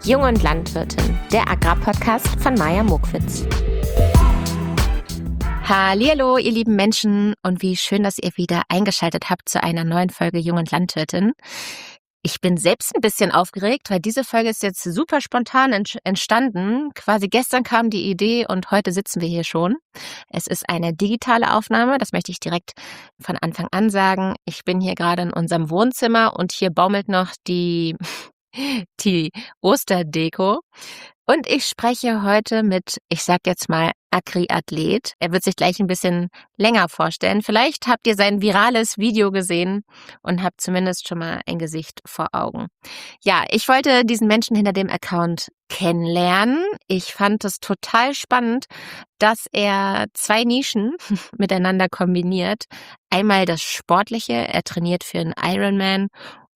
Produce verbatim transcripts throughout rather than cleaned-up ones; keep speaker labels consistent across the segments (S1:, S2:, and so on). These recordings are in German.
S1: Jung und Landwirtin, der Agrarpodcast von Maja Mokwitz. Hallihallo, ihr lieben Menschen, und wie schön, dass ihr wieder eingeschaltet habt zu einer neuen Folge Jung und Landwirtin. Ich bin selbst ein bisschen aufgeregt, weil diese Folge ist jetzt super spontan entstanden. Quasi gestern kam die Idee und heute sitzen wir hier schon. Es ist eine digitale Aufnahme, das möchte ich direkt von Anfang an sagen. Ich bin hier gerade in unserem Wohnzimmer und hier baumelt noch die, die Osterdeko. Und ich spreche heute mit, ich sag jetzt mal, Agri-Athlet. Er wird sich gleich ein bisschen länger vorstellen. Vielleicht habt ihr sein virales Video gesehen und habt zumindest schon mal ein Gesicht vor Augen. Ja, ich wollte diesen Menschen hinter dem Account kennenlernen. Ich fand es total spannend, dass er zwei Nischen miteinander kombiniert. Einmal das Sportliche, er trainiert für einen Ironman.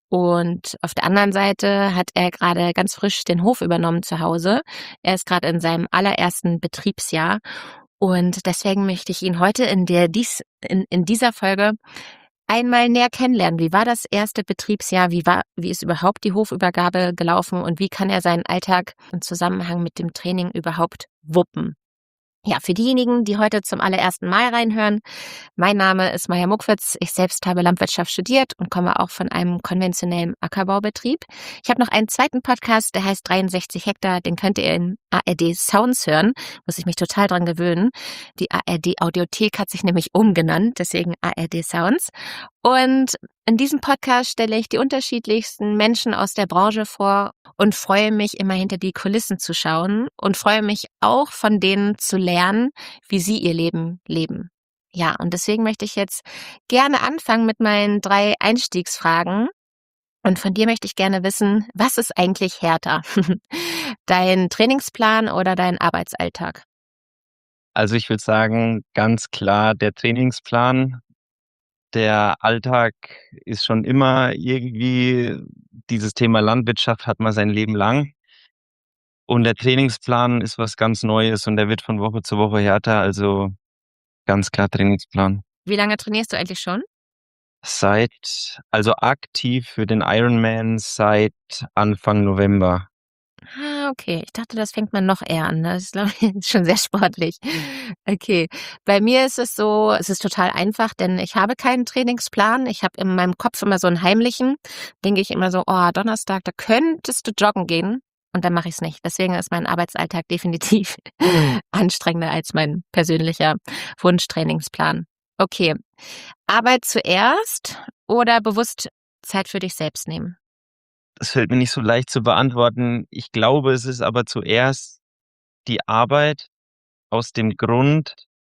S1: Und auf der anderen Seite hat er gerade ganz frisch den Hof übernommen zu Hause. Er ist gerade in seinem allerersten Betriebsjahr. Und deswegen möchte ich ihn heute in, der, dies, in, in dieser Folge einmal näher kennenlernen. Wie war das erste Betriebsjahr? Wie war, wie ist überhaupt die Hofübergabe gelaufen? Und wie kann er seinen Alltag im Zusammenhang mit dem Training überhaupt wuppen? Ja, für diejenigen, die heute zum allerersten Mal reinhören, mein Name ist Maja Mokwitz. Ich selbst habe Landwirtschaft studiert und komme auch von einem konventionellen Ackerbaubetrieb. Ich habe noch einen zweiten Podcast, der heißt dreiundsechzig Hektar. Den könnt ihr in A R D Sounds hören. Muss ich mich total dran gewöhnen. Die A R D Audiothek hat sich nämlich umgenannt, deswegen A R D Sounds. Und in diesem Podcast stelle ich die unterschiedlichsten Menschen aus der Branche vor und freue mich, immer hinter die Kulissen zu schauen und freue mich auch, von denen zu lernen, wie sie ihr Leben leben. Ja, und deswegen möchte ich jetzt gerne anfangen mit meinen drei Einstiegsfragen. Und von dir möchte ich gerne wissen, was ist eigentlich härter? Dein Trainingsplan oder dein Arbeitsalltag?
S2: Also ich würde sagen, ganz klar der Trainingsplan. Der Alltag ist schon immer irgendwie, dieses Thema Landwirtschaft hat man sein Leben lang. Und der Trainingsplan ist was ganz Neues und der wird von Woche zu Woche härter. Also ganz klar Trainingsplan.
S1: Wie lange trainierst du eigentlich schon?
S2: Seit, also aktiv für den Ironman seit Anfang November.
S1: Ah, okay. Ich dachte, das fängt man noch eher an. Das ist, glaube ich, schon sehr sportlich. Okay. Bei mir ist es so, es ist total einfach, denn ich habe keinen Trainingsplan. Ich habe in meinem Kopf immer so einen heimlichen. Denke ich immer so, oh, Donnerstag, da könntest du joggen gehen. Und dann mache ich es nicht. Deswegen ist mein Arbeitsalltag definitiv anstrengender als mein persönlicher Wunschtrainingsplan. Okay. Arbeit zuerst oder bewusst Zeit für dich selbst nehmen?
S2: Das fällt mir nicht so leicht zu beantworten. Ich glaube, es ist aber zuerst die Arbeit aus dem Grund,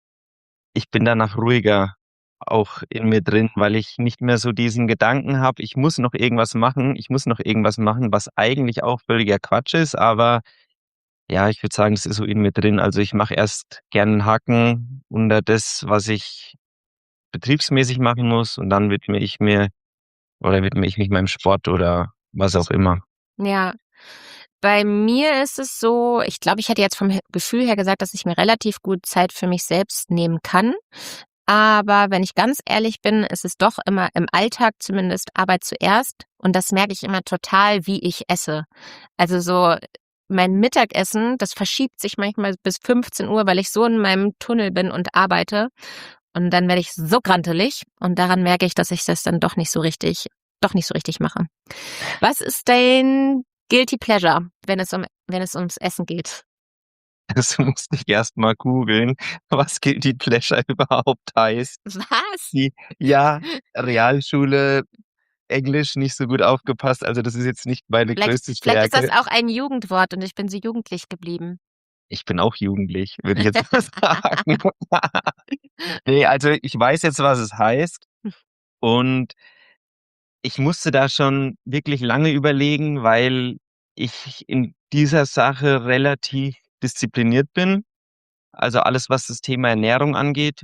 S2: ich bin danach ruhiger auch in mir drin, weil ich nicht mehr so diesen Gedanken habe, ich muss noch irgendwas machen, ich muss noch irgendwas machen, was eigentlich auch völliger Quatsch ist, aber ja, ich würde sagen, das ist so in mir drin. Also ich mache erst gern einen Haken unter das, was ich betriebsmäßig machen muss, und dann widme ich mir oder widme ich mich meinem Sport oder was auch immer.
S1: Ja, bei mir ist es so, ich glaube, ich hätte jetzt vom Gefühl her gesagt, dass ich mir relativ gut Zeit für mich selbst nehmen kann. Aber wenn ich ganz ehrlich bin, ist es doch immer im Alltag zumindest Arbeit zuerst. Und das merke ich immer total, wie ich esse. Also so mein Mittagessen, das verschiebt sich manchmal bis fünfzehn Uhr, weil ich so in meinem Tunnel bin und arbeite. Und dann werde ich so grantelig. Und daran merke ich, dass ich das dann doch nicht so richtig, doch nicht so richtig mache. Was ist dein Guilty Pleasure, wenn es um, wenn es ums Essen geht?
S2: Das musste ich erst mal googeln, was Guilty Pleasure überhaupt heißt.
S1: Was?
S2: Die, ja, Realschule, Englisch nicht so gut aufgepasst. Also das ist jetzt nicht meine
S1: Vielleicht,
S2: größte
S1: vielleicht ist das
S2: Stärke.
S1: auch ein Jugendwort und ich bin so jugendlich geblieben.
S2: Ich bin auch jugendlich, würde ich jetzt mal sagen. Nee, also ich weiß jetzt, was es heißt. Und ich musste da schon wirklich lange überlegen, weil ich in dieser Sache relativ diszipliniert bin. Also alles, was das Thema Ernährung angeht.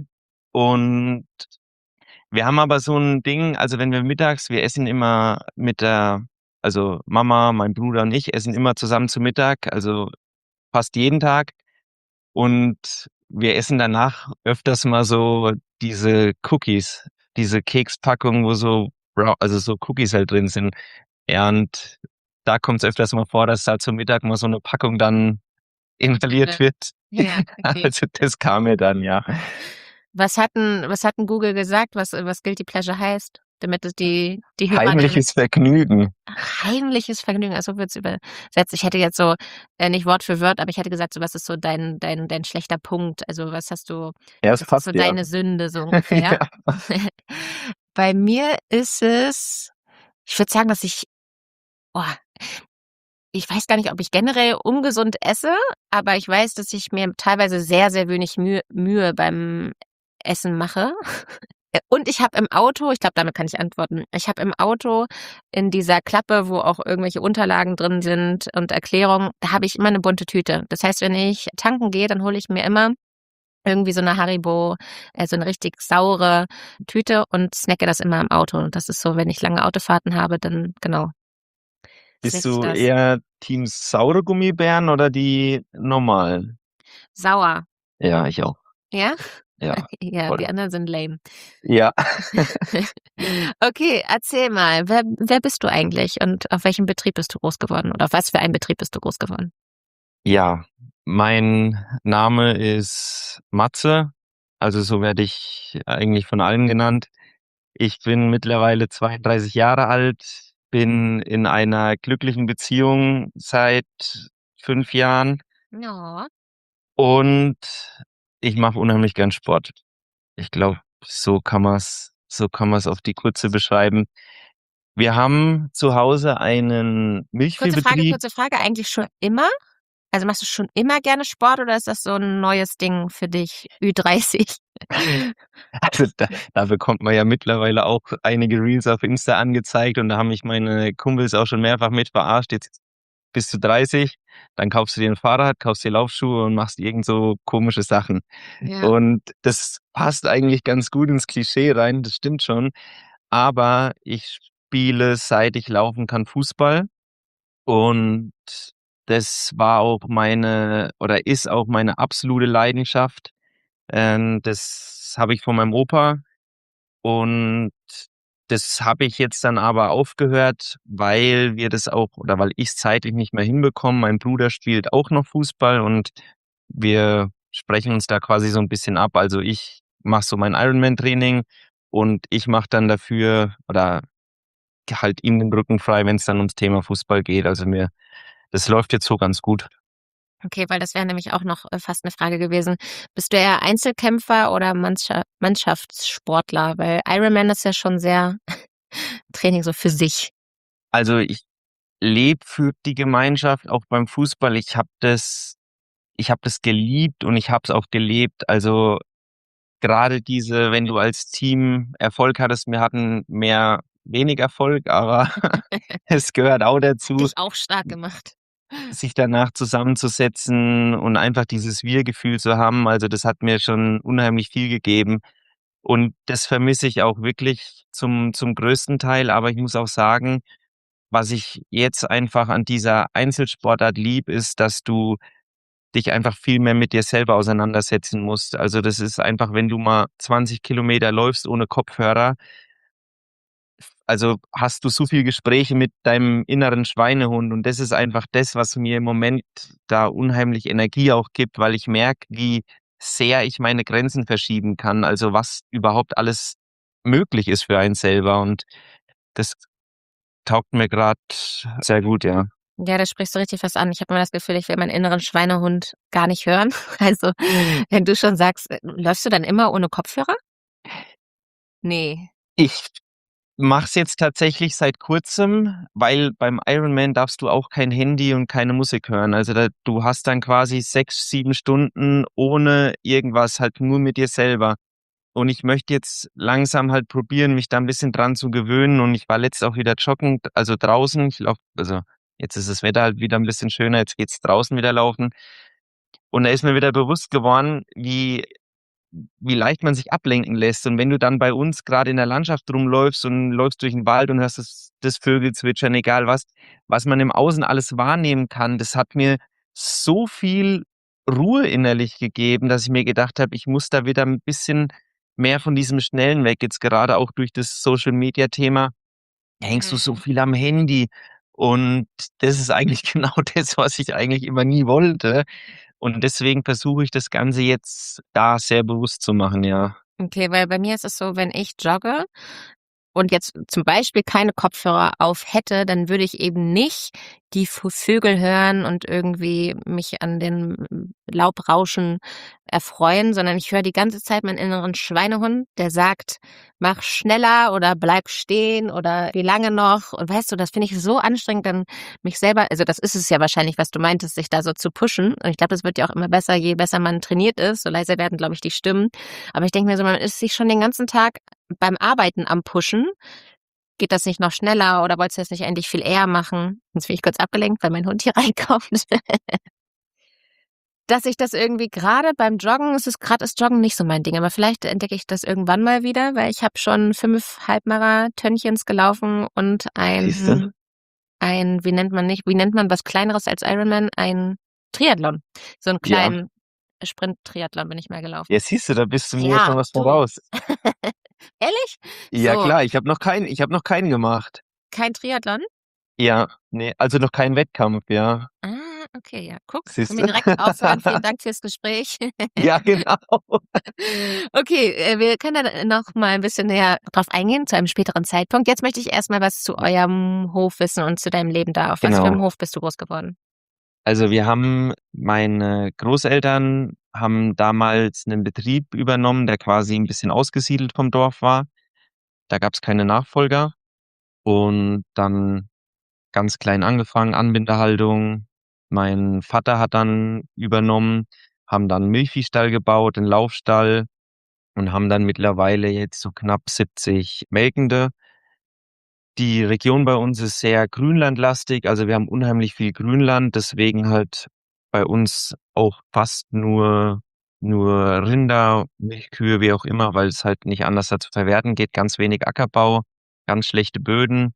S2: Und wir haben aber so ein Ding, also wenn wir mittags, wir essen immer mit der, also Mama, mein Bruder und ich essen immer zusammen zu Mittag, also fast jeden Tag. Und wir essen danach öfters mal so diese Cookies, diese Kekspackung, wo so, Brau- also so Cookies halt drin sind. Ja, und da kommt's öfters mal vor, dass da zum Mittag mal so 'ne Packung dann inhaliert wird.
S1: Ja, okay.
S2: Also, das kam mir dann, ja.
S1: Was hat 'n was hat 'n Google gesagt, was was Guilty Pleasure heißt, damit es die die Hörer dann
S2: Heimliches Vergnügen.
S1: heimliches Vergnügen, also wird's übersetzt. Ich hätte jetzt so, äh, nicht Wort für Wort, aber ich hätte gesagt, so was ist so dein dein dein schlechter Punkt? Also, was hast du
S2: Ja, es
S1: was ist so
S2: passt, ja.
S1: deine Sünde so ungefähr?
S2: Ja.
S1: Bei mir ist es ich würde sagen, dass ich boah, ich weiß gar nicht, ob ich generell ungesund esse, aber ich weiß, dass ich mir teilweise sehr, sehr wenig Mühe Mühe beim Essen mache. Äh, und ich habe im Auto ich glaube, damit kann ich antworten. Ich habe im Auto in dieser Klappe, wo auch irgendwelche Unterlagen drin sind und Erklärungen, da habe ich immer 'ne bunte Tüte. Das heißt, wenn ich tanken gehe, dann hole ich mir immer irgendwie so 'ne Haribo, äh, so 'ne richtig saure Tüte und snacke das immer im Auto. Und das ist so, wenn ich lange Autofahrten habe, dann genau
S2: Bist
S1: snacke ich
S2: du
S1: das.
S2: eher Team saure Gummibären oder die normalen?
S1: Sauer.
S2: Ja, ich auch.
S1: Ja?
S2: Ja,
S1: Ja, die
S2: voll.
S1: anderen sind lame.
S2: Ja.
S1: Okay, erzähl mal, wer wer bist du eigentlich und auf welchem Betrieb bist du groß geworden oder auf was für einem Betrieb bist du groß geworden?
S2: Ja, mein Name ist Matze, also so werde ich eigentlich von allen genannt. Ich bin mittlerweile zweiunddreißig Jahre alt, bin in einer glücklichen Beziehung seit fünf Jahren.
S1: Oh.
S2: Und ich mache unheimlich gern Sport. Ich glaube, so kann man's so kann man's auf die Kürze beschreiben. Wir haben zu Hause einen
S1: Kurze Frage
S2: Milchviehbetrieb.
S1: kurze Frage, eigentlich schon immer? Also, machst du schon immer gerne Sport oder ist das so 'n neues Ding für dich, Ü-dreißig?
S2: Also, da da bekommt man ja mittlerweile auch einige Reels auf Insta angezeigt und da haben mich meine Kumpels auch schon mehrfach mit verarscht: „Jetzt bist du dreißig, dann kaufst du dir 'n Fahrrad, kaufst dir Laufschuhe und machst irgend so komische Sachen.“
S1: Ja.
S2: Und das passt eigentlich ganz gut ins Klischee rein, das stimmt schon. Aber ich spiele, seit ich laufen kann, Fußball. Und das war auch meine oder ist auch meine absolute Leidenschaft. Ähm, das habe ich von meinem Opa und das habe ich jetzt dann aber aufgehört, weil wir das auch oder weil ich's zeitlich nicht mehr hinbekomme. Mein Bruder spielt auch noch Fußball und wir sprechen uns da quasi so 'n bisschen ab. Also, ich mache so mein Ironman-Training und ich mache dann dafür oder halte ihm den Rücken frei, wenn's dann ums Thema Fußball geht. Also, mir das läuft jetzt so ganz gut.
S1: Okay, weil das wäre nämlich auch noch, äh, fast 'ne Frage gewesen. Bist du eher Einzelkämpfer oder Mannscha Mannschaftssportler? Weil Ironman ist ja schon sehr Training so für sich.
S2: Also, ich lebe für die Gemeinschaft, auch beim Fußball. Ich habe das ich habe das geliebt und ich habe es auch gelebt. Also, grade diese wenn du als Team Erfolg hattest wir hatten mehr wenig Erfolg, aber es gehört auch
S1: Hat
S2: dazu
S1: dich auch stark gemacht.
S2: sich danach zusammenzusetzen und einfach dieses Wir-Gefühl zu haben. Also, das hat mir schon unheimlich viel gegeben und das vermisse ich auch wirklich zum zum größten Teil. Aber ich muss auch sagen, was ich jetzt einfach an dieser Einzelsportart liebe, ist, dass du dich einfach viel mehr mit dir selber auseinandersetzen musst. Also, das ist einfach, wenn du mal zwanzig Kilometer läufst ohne Kopfhörer also, hast du so viel Gespräche mit deinem inneren Schweinehund und das ist einfach das, was mir im Moment da unheimlich Energie auch gibt, weil ich merke, wie sehr ich meine Grenzen verschieben kann, also, was überhaupt alles möglich ist für einen selber und das taugt mir grad sehr gut, ja.
S1: Ja, da sprichst du richtig was an. Ich habe immer das Gefühl, ich will meinen inneren Schweinehund gar nicht hören. Also, wenn du schon sagst äh, läufst du dann immer ohne Kopfhörer? Ne.
S2: Ich mache es jetzt tatsächlich seit Kurzem, weil beim Ironman darfst du auch kein Handy und keine Musik hören. Also, da du hast dann quasi sechs, sieben Stunden ohne irgendwas, halt nur mit dir selber. Und ich möchte jetzt langsam halt probieren, mich da 'n bisschen dran zu gewöhnen und ich war letzt auch wieder joggen, also, draußen. Ich laufe also, jetzt ist das Wetter halt wieder 'n bisschen schöner, jetzt geht's draußen wieder laufen. Und da ist mir wieder bewusst geworden, wie wie leicht man sich ablenken lässt. Und wenn du dann bei uns grade in der Landschaft rumläufst und läufst durch 'n Wald und hörst das das Vögelzwitschern, egal was was man im Außen alles wahrnehmen kann, das hat mir so viel Ruhe innerlich gegeben, dass ich mir gedacht habe, ich muss da wieder 'n bisschen mehr von diesem Schnellen weg. Jetzt gerade auch durch das Social-Media-Thema hängst du so
S1: Mhm.
S2: viel am Handy Und das ist eigentlich genau das, was ich eigentlich immer nie wollte. Und deswegen versuche ich das Ganze jetzt da sehr bewusst zu machen, ja.
S1: Okay, weil bei mir ist es so, wenn ich jogge und jetzt zum Beispiel keine Kopfhörer auf hätte, dann würde ich eben nicht die Vo Vögel hören und irgendwie mich an den Laubrauschen erfreuen, sondern ich höre die ganze Zeit meinen inneren Schweinehund, der sagt: „Mach schneller" oder „Bleib stehen" oder „Wie lange noch?" Und weißt du, das finde ich so anstrengend, dann mich selber, also das ist es ja wahrscheinlich, was du meintest, sich da so zu pushen. Und ich glaube, das wird ja auch immer besser, je besser man trainiert ist, so leiser werden, glaube ich, die Stimmen. Aber ich denke mir so, man ist sich schon den ganzen Tag beim Arbeiten am Pushen. Geht das nicht noch schneller oder wolltest du das nicht endlich viel eher machen? Jetzt bin ich kurz abgelenkt, weil mein Hund hier reinkommt. Dass ich das irgendwie gerade beim Joggen, es ist gerade ist Joggen nicht so mein Ding, aber vielleicht entdecke ich das irgendwann mal wieder, weil ich habe schon fünf Halbmarathönchens gelaufen und
S2: Siehst du?
S1: ein ein, wie nennt man nicht, wie nennt man was Kleineres als Ironman? Ein Triathlon. So 'n
S2: Ja.
S1: kleinen Sprint-Triathlon bin ich mal gelaufen.
S2: Ja, siehst du, da bist du mir ja
S1: Ja,
S2: schon was
S1: du.
S2: voraus.
S1: Ehrlich?
S2: Ja
S1: So,
S2: klar, ich habe noch keinen ich habe noch keinen gemacht.
S1: kein Triathlon?
S2: Ja, ne, also noch keinen Wettkampf, ja.
S1: Ah, okay, ja, guck, können
S2: Siehst
S1: wir
S2: du?
S1: direkt aufhören. Vielen Dank fürs Gespräch.
S2: Ja, genau.
S1: Okay, äh, wir können da noch mal ein bisschen näher drauf eingehen zu einem späteren Zeitpunkt. Jetzt möchte ich erst mal was zu eurem Hof wissen und zu deinem Leben da. Auf was für 'nem
S2: Genau.
S1: Hof bist du groß geworden?
S2: Also, wir haben meine Großeltern haben damals 'nen Betrieb übernommen, der quasi 'n bisschen ausgesiedelt vom Dorf war. Da gab's keine Nachfolger und dann ganz klein angefangen, Anbindehaltung. Mein Vater hat dann übernommen, haben dann 'n Milchviehstall gebaut, 'n Laufstall und haben dann mittlerweile jetzt so knapp siebzig Melkende. Die Region bei uns ist sehr grünlandlastig, also wir haben unheimlich viel Grünland, deswegen halt bei uns auch fast nur nur Rinder, Milchkühe, wie auch immer, weil es halt nicht anders da zu verwerten geht, ganz wenig Ackerbau, ganz schlechte Böden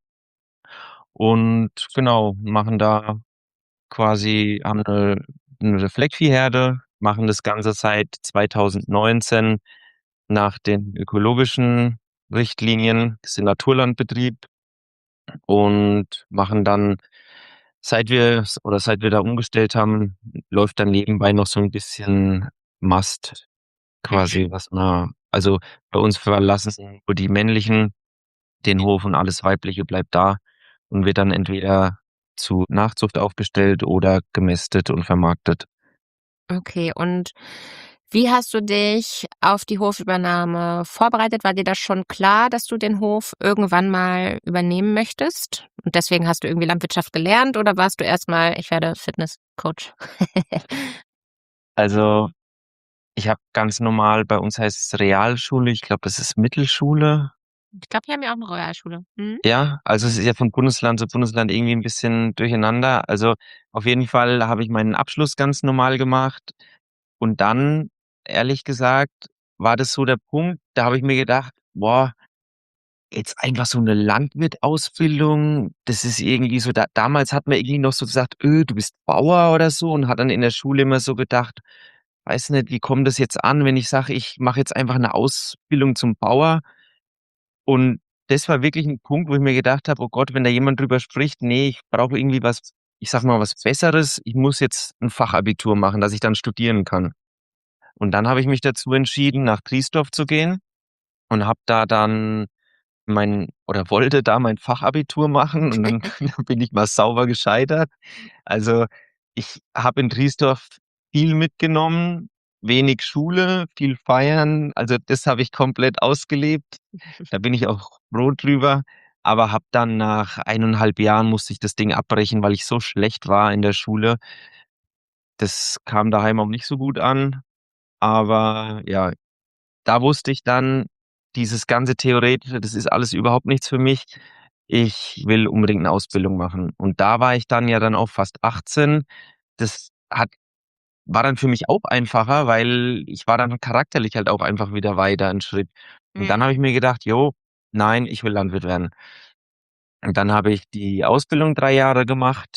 S2: und genau, machen da quasi haben 'ne 'ne Fleckviehherde, machen das Ganze seit zweitausendneunzehn nach den ökologischen Richtlinien, ist 'n Naturlandbetrieb und machen dann, seit wir's oder seit wir da umgestellt haben, läuft dann nebenbei noch so 'n bisschen Mast
S1: Mhm.
S2: quasi, was man also, bei uns verlassen nur die Männlichen den Hof und alles Weibliche bleibt da und wird dann entweder zu Nachzucht aufgestellt oder gemästet und vermarktet.
S1: Okay, und wie hast du dich auf die Hofübernahme vorbereitet? War dir das schon klar, dass du den Hof irgendwann mal übernehmen möchtest? Und deswegen hast du irgendwie Landwirtschaft gelernt oder warst du erst mal: „Ich werde Fitnesscoach"?
S2: Also, ich habe ganz normal bei uns heißt's Realschule, ich glaube, das ist Mittelschule.
S1: Ich glaube, wir haben ja auch 'ne Realschule. Mhm.
S2: Ja, also es ist ja von Bundesland zu Bundesland irgendwie 'n bisschen durcheinander. Also, auf jeden Fall habe ich meinen Abschluss ganz normal gemacht und dann, ehrlich gesagt, war das so der Punkt, da habe ich mir gedacht: „Boah, jetzt einfach so 'ne Landwirt-Ausbildung, das ist irgendwie so" da damals hat man irgendwie noch so gesagt: „Öh, du bist Bauer" oder so und hat dann in der Schule immer so gedacht: „Weiß nicht, wie kommt das jetzt an, wenn ich sage, ich mache jetzt einfach 'ne Ausbildung zum Bauer?" Und das war wirklich 'n Punkt, wo ich mir gedacht habe: „Oh Gott, wenn da jemand drüber spricht, ne, ich brauche irgendwie was, ich sage mal, was Besseres. Ich muss jetzt 'n Fachabitur machen, dass ich dann studieren kann." Und dann habe ich mich dazu entschieden, nach Triesdorf zu gehen und habe da dann mein oder wollte da mein Fachabitur machen und dann bin ich mal sauber gescheitert. Also, ich habe in Triesdorf viel mitgenommen, wenig Schule, viel feiern, also das habe ich komplett ausgelebt. Da bin ich auch froh drüber, aber habe dann nach eineinhalb Jahren musste ich das Ding abbrechen, weil ich so schlecht war in der Schule. Das kam daheim auch nicht so gut an, aber ja, da wusste ich dann, dieses ganze Theoretische, das ist alles überhaupt nichts für mich. Ich will unbedingt 'ne Ausbildung machen. Und da war ich dann ja dann auch fast achtzehn. Das hat war dann für mich auch einfacher, weil ich war dann charakterlich halt auch einfach wieder weiter 'n Schritt. Und dann
S1: Mhm.
S2: habe ich mir gedacht: „Jo, nein, ich will Landwirt werden." Und dann habe ich die Ausbildung drei Jahre gemacht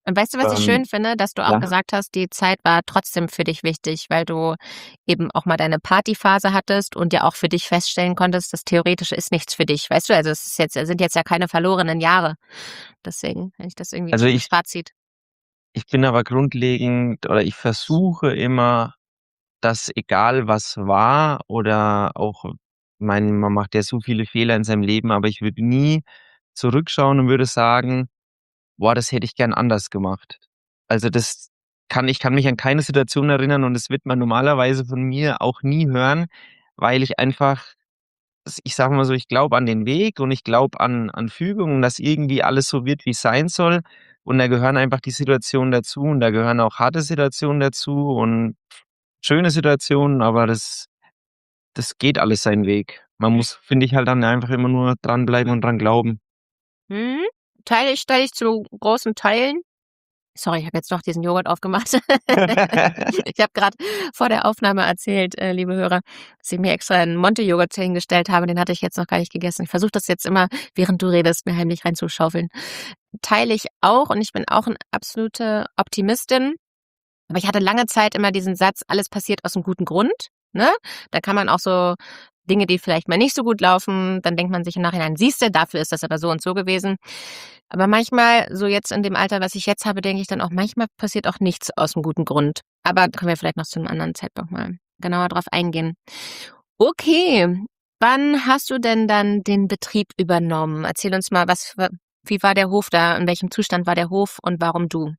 S1: Und weißt du, was ich
S2: Ähm,
S1: schön finde? Dass du auch
S2: ja.
S1: gesagt hast, die Zeit war trotzdem für dich wichtig, weil du eben auch mal deine Partyphase hattest und ja auch für dich feststellen konntest, das Theoretische ist nichts für dich. Weißt du, also es ist jetzt, sind jetzt ja keine verlorenen Jahre. Deswegen finde ich das irgendwie 'n
S2: Also
S1: schönes
S2: ich
S1: Fazit.
S2: ich bin aber grundlegend oder ich versuche immer, dass egal was war oder auch mein man macht ja so viele Fehler in seinem Leben, aber ich würde nie zurückschauen und würde sagen: „Boah, das hätte ich gern anders gemacht.“ Also, das kann ich kann mich an keine Situation erinnern und das wird man normalerweise von mir auch nie hören, weil ich einfach s ich sage mal so, ich glaube an den Weg und ich glaube an an Fügung und dass irgendwie alles so wird, wie's sein soll. Und da gehören einfach die Situationen dazu und da gehören auch harte Situationen dazu und schöne Situationen, aber das das geht alles seinen Weg. Man muss, finde ich, halt dann einfach immer nur dranbleiben und dran glauben.
S1: Mhm. Teile ich teile ich zu großen Teilen. Sorry, ich habe jetzt doch diesen Joghurt aufgemacht. Ich habe grad vor der Aufnahme erzählt, äh, liebe Hörer, dass ich mir extra 'n Monte-Joghurt hingestellt habe, den hatte ich jetzt noch gar nicht gegessen. Ich versuche das jetzt immer, während du redest, mir heimlich reinzuschaufeln. Teile ich auch und ich bin auch 'n absolute Optimistin. Aber ich hatte lange Zeit immer diesen Satz: „Alles passiert aus 'm guten Grund“, ne? Da kann man auch so Dinge, die vielleicht mal nicht so gut laufen, dann denkt man sich im Nachhinein: „Siehste, dafür ist das aber so und so gewesen.“ Aber manchmal, so jetzt in dem Alter, was ich jetzt habe, denke ich dann auch, manchmal passiert auch nichts aus 'm guten Grund. Aber können wir vielleicht noch zu 'nem anderen Zeitpunkt mal genauer drauf eingehen. Okay, wann hast du denn dann den Betrieb übernommen? Erzähl uns mal, was wa wie war der Hof da? In welchem Zustand war der Hof und warum du?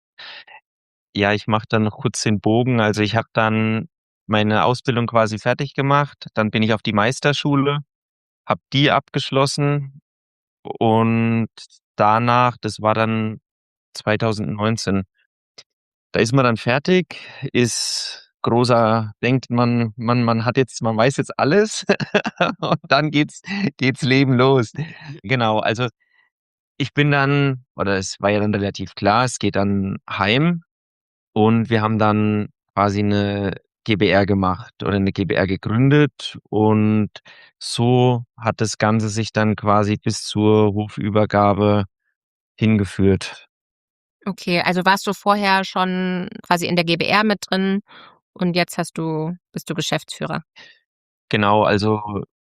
S2: Ja, ich mache dann noch kurz den Bogen. Also, ich habe dann meine Ausbildung quasi fertig gemacht. Dann bin ich auf die Meisterschule, habe die abgeschlossen und danach, das war dann zweitausendneunzehn da ist man dann fertig, ist großer denkt man man man hat jetzt man weiß jetzt alles und dann geht's geht's Leben los. Genau, also, ich bin dann oder es war ja dann relativ klar, es geht dann heim und wir haben dann quasi 'ne GbR gemacht oder 'ne GbR gegründet und so hat das Ganze sich dann quasi bis zur Hofübergabe hingeführt.
S1: Okay, also warst du vorher schon quasi in der GbR mit drin und jetzt hast du bist du Geschäftsführer?
S2: Genau, also,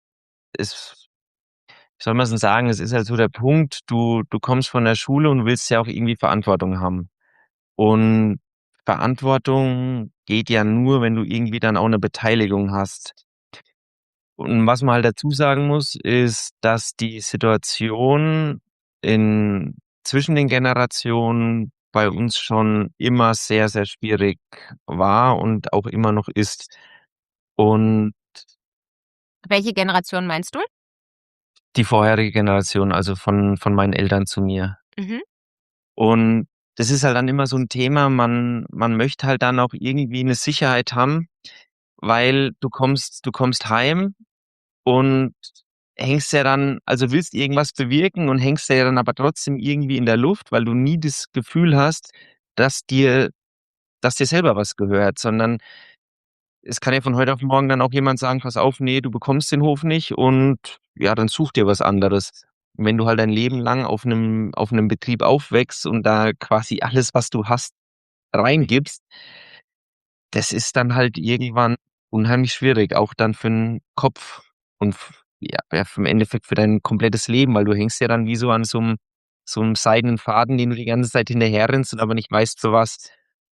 S2: es wie soll man's denn sagen? Es ist halt so der Punkt, du du kommst von der Schule und willst ja auch irgendwie Verantwortung haben. Und Verantwortung geht ja nur, wenn du irgendwie dann auch 'ne Beteiligung hast. Und was man halt dazu sagen muss, ist, dass die Situation in zwischen den Generationen bei uns schon immer sehr, sehr schwierig war und auch immer noch ist. Und
S1: Welche Generation meinst du?
S2: Die vorherige Generation, also von von meinen Eltern zu mir.
S1: Mhm.
S2: Und das ist halt dann immer so 'n Thema, man man möchte halt dann auch irgendwie 'ne Sicherheit haben, weil du kommst du kommst heim und hängst ja dann also willst irgendwas bewirken und hängst ja dann aber trotzdem irgendwie in der Luft, weil du nie das Gefühl hast, dass dir dass dir selber was gehört, sondern es kann ja von heute auf morgen dann auch jemand sagen: „Pass auf, ne, du bekommst den Hof nicht und ja, dann such dir was anderes.“ Wenn du halt dein Leben lang auf 'nem auf 'nem Betrieb aufwächst und da quasi alles, was du hast, reingibst das ist dann halt irgendwann unheimlich schwierig, auch dann für 'n Kopf und f ja, ja, im Endeffekt für dein komplettes Leben, weil du hängst ja dann wie so an so 'm so 'nem seidenen Faden, den du die ganze Zeit hinterherrennst und aber nicht weißt für was.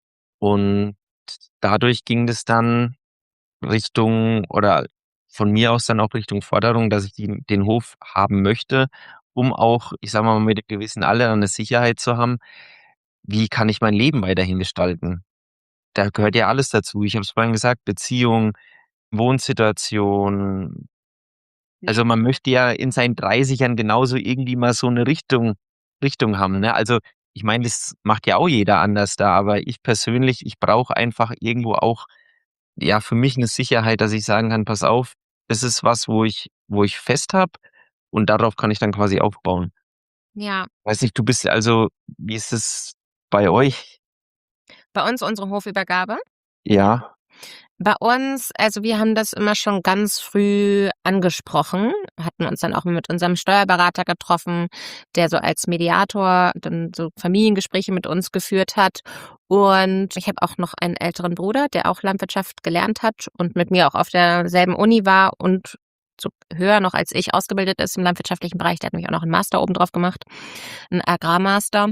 S2: Und dadurch ging das dann Richtung oder von mir aus dann auch Richtung Forderung, dass ich die den Hof haben möchte, um auch, ich sage mal, mit 'nem gewissen Alter 'ne Sicherheit zu haben. Wie kann ich mein Leben weiterhin gestalten? Da gehört ja alles dazu. Ich habe es vorhin gesagt, Beziehung, Wohnsituation. Also, man möchte ja in seinen Dreißigern genauso irgendwie mal so 'ne Richtung Richtung haben, ne? Also, ich meine, das macht ja auch jeder anders da, aber ich persönlich, ich brauche einfach irgendwo auch, ja, für mich 'ne Sicherheit, dass ich sagen kann: „Pass auf, das ist was, wo ich wo ich fest habe und darauf kann ich dann quasi aufbauen.“
S1: Ja.
S2: Weiß nicht, du bist also, wie ist es bei euch?
S1: Bei uns unsere Hofübergabe?
S2: Ja.
S1: Bei uns also, wir haben das immer schon ganz früh angesprochen, hatten uns dann auch mit unserem Steuerberater getroffen, der so als Mediator dann so Familiengespräche mit uns geführt hat. Und ich habe auch noch einen älteren Bruder, der auch Landwirtschaft gelernt hat und mit mir auch auf derselben Uni war und so höher noch als ich ausgebildet ist im landwirtschaftlichen Bereich. Der hat nämlich auch noch 'n Master oben drauf gemacht, 'n Agrarmaster.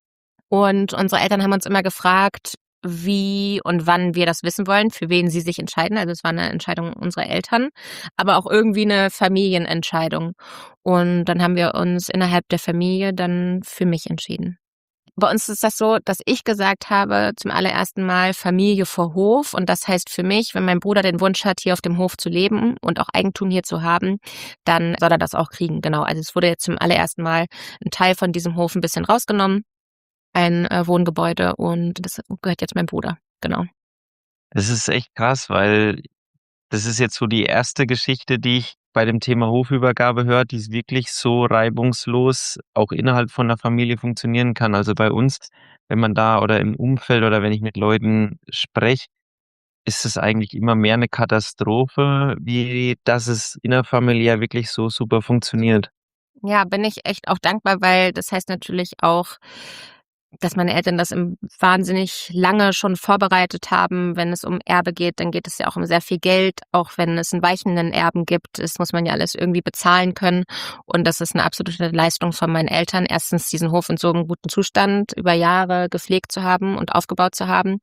S1: Und unsere Eltern haben uns immer gefragt, wie und wann wir das wissen wollen, für wen sie sich entscheiden. Also, es war 'ne Entscheidung unserer Eltern, aber auch irgendwie 'ne Familienentscheidung. Und dann haben wir uns innerhalb der Familie dann für mich entschieden. Bei uns ist das so, dass ich gesagt habe zum allerersten Mal Familie vor Hof und das heißt für mich, wenn mein Bruder den Wunsch hat, hier auf dem Hof zu leben und auch Eigentum hier zu haben, dann soll er das auch kriegen, genau. Also, es wurde jetzt zum allerersten Mal 'n Teil von diesem Hof 'n bisschen rausgenommen, ein, äh, Wohngebäude und das gehört jetzt meinem Bruder, genau.
S2: Das ist echt krass, weil das ist jetzt so die erste Geschichte, die ich bei dem Thema Hofübergabe höre, die's wirklich so reibungslos auch innerhalb von 'ner Familie funktionieren kann. Also, bei uns, wenn man da oder im Umfeld oder wenn ich mit Leuten spreche, ist es eigentlich immer mehr 'ne Katastrophe, wie dass es innerfamiliär wirklich so super funktioniert.
S1: Ja, bin ich echt auch dankbar, weil das heißt natürlich auch, dass meine Eltern das im wahnsinnig lange schon vorbereitet haben. Wenn es um Erbe geht, dann geht es ja auch um sehr viel Geld, auch wenn es 'n weichenden Erben gibt. Das muss man ja alles irgendwie bezahlen können. Und das ist 'ne absolute Leistung von meinen Eltern, erstens diesen Hof in so 'nem guten Zustand über Jahre gepflegt zu haben und aufgebaut zu haben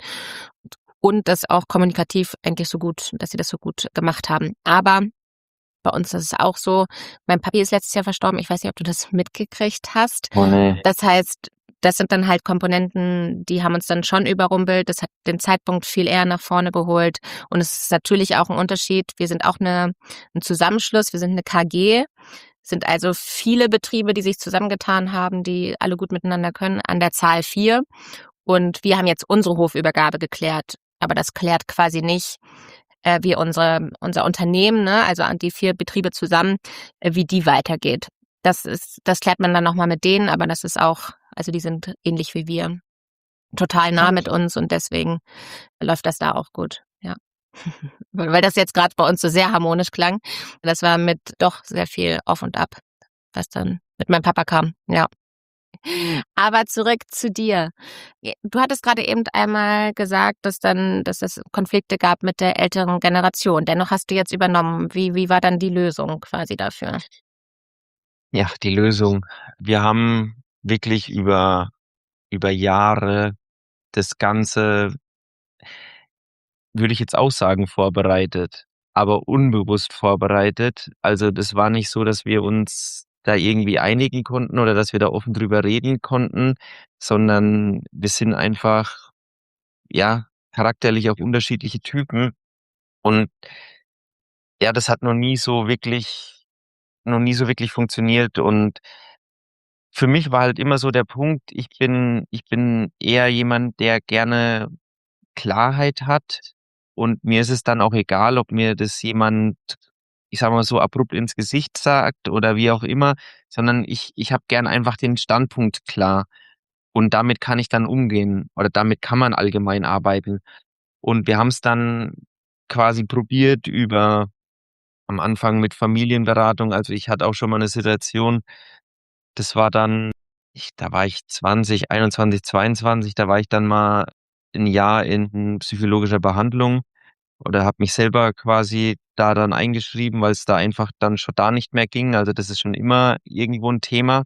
S1: und das auch kommunikativ eigentlich so gut dass sie das so gut gemacht haben. Aber bei uns ist es auch so, mein Papi ist letztes Jahr verstorben. Ich weiß nicht, ob du das mitgekriegt hast.
S2: Oh, ne.
S1: Das heißt, das sind dann halt Komponenten, die haben uns dann schon überrumpelt. Das hat den Zeitpunkt viel eher nach vorne geholt. Und es ist natürlich auch 'n Unterschied. Wir sind auch 'ne 'n Zusammenschluss. Wir sind 'ne K G, sind also viele Betriebe, die sich zusammengetan haben, die alle gut miteinander können, an der Zahl vier. Und wir haben jetzt unsere Hofübergabe geklärt, aber das klärt quasi nicht, äh, wie unsere unser Unternehmen, ne, also an die vier Betriebe zusammen, äh, wie die weitergeht. Das ist das klärt man dann noch mal mit denen, aber das ist auch also, die sind ähnlich wie wir, total nah mit uns und deswegen läuft das da auch gut, ja. Weil weil das jetzt grad bei uns so sehr harmonisch klang. Das war mit doch sehr viel Auf und Ab, was dann mit meinem Papa kam, ja. Aber zurück zu dir. J du hattest grade eben einmal gesagt, dass dann dass es Konflikte gab mit der älteren Generation. Dennoch hast du jetzt übernommen. Wie wie war dann die Lösung quasi dafür?
S2: Ja, die Lösung. Wir haben wirklich über über Jahre das Ganze würde ich jetzt auch sagen, vorbereitet, aber unbewusst vorbereitet. Also, das war nicht so, dass wir uns da irgendwie einigen konnten oder dass wir da offen drüber reden konnten, sondern wir sind einfach, ja, charakterlich auch unterschiedliche Typen. Und ja, das hat noch nie so wirklich noch nie so wirklich funktioniert. Und für mich war halt immer so der Punkt, ich bin ich bin eher jemand, der gerne Klarheit hat. Und mir ist es dann auch egal, ob mir das jemand, ich sage mal so, abrupt ins Gesicht sagt oder wie auch immer, sondern ich ich habe gern einfach den Standpunkt klar. Und damit kann ich dann umgehen oder damit kann man allgemein arbeiten. Und wir haben's dann quasi probiert über am Anfang mit Familienberatung. Also, ich hatte auch schon mal 'ne Situation, das war dann ich da war ich zwanzig, einundzwanzig, zweiundzwanzig, da war ich dann mal 'n Jahr in psychologischer Behandlung oder habe mich selber quasi da dann eingeschrieben, weil's da einfach dann schon da nicht mehr ging. Also, das ist schon immer irgendwo 'n Thema.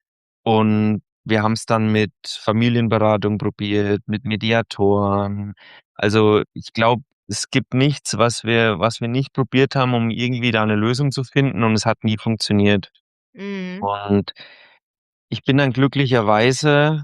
S2: Und wir haben's dann mit Familienberatung probiert, mit Mediatoren. Also, ich glaube, es gibt nichts, was wir was wir nicht probiert haben, um irgendwie da 'ne Lösung zu finden und es hat nie funktioniert.
S1: Mhm.
S2: Und ich bin dann glücklicherweise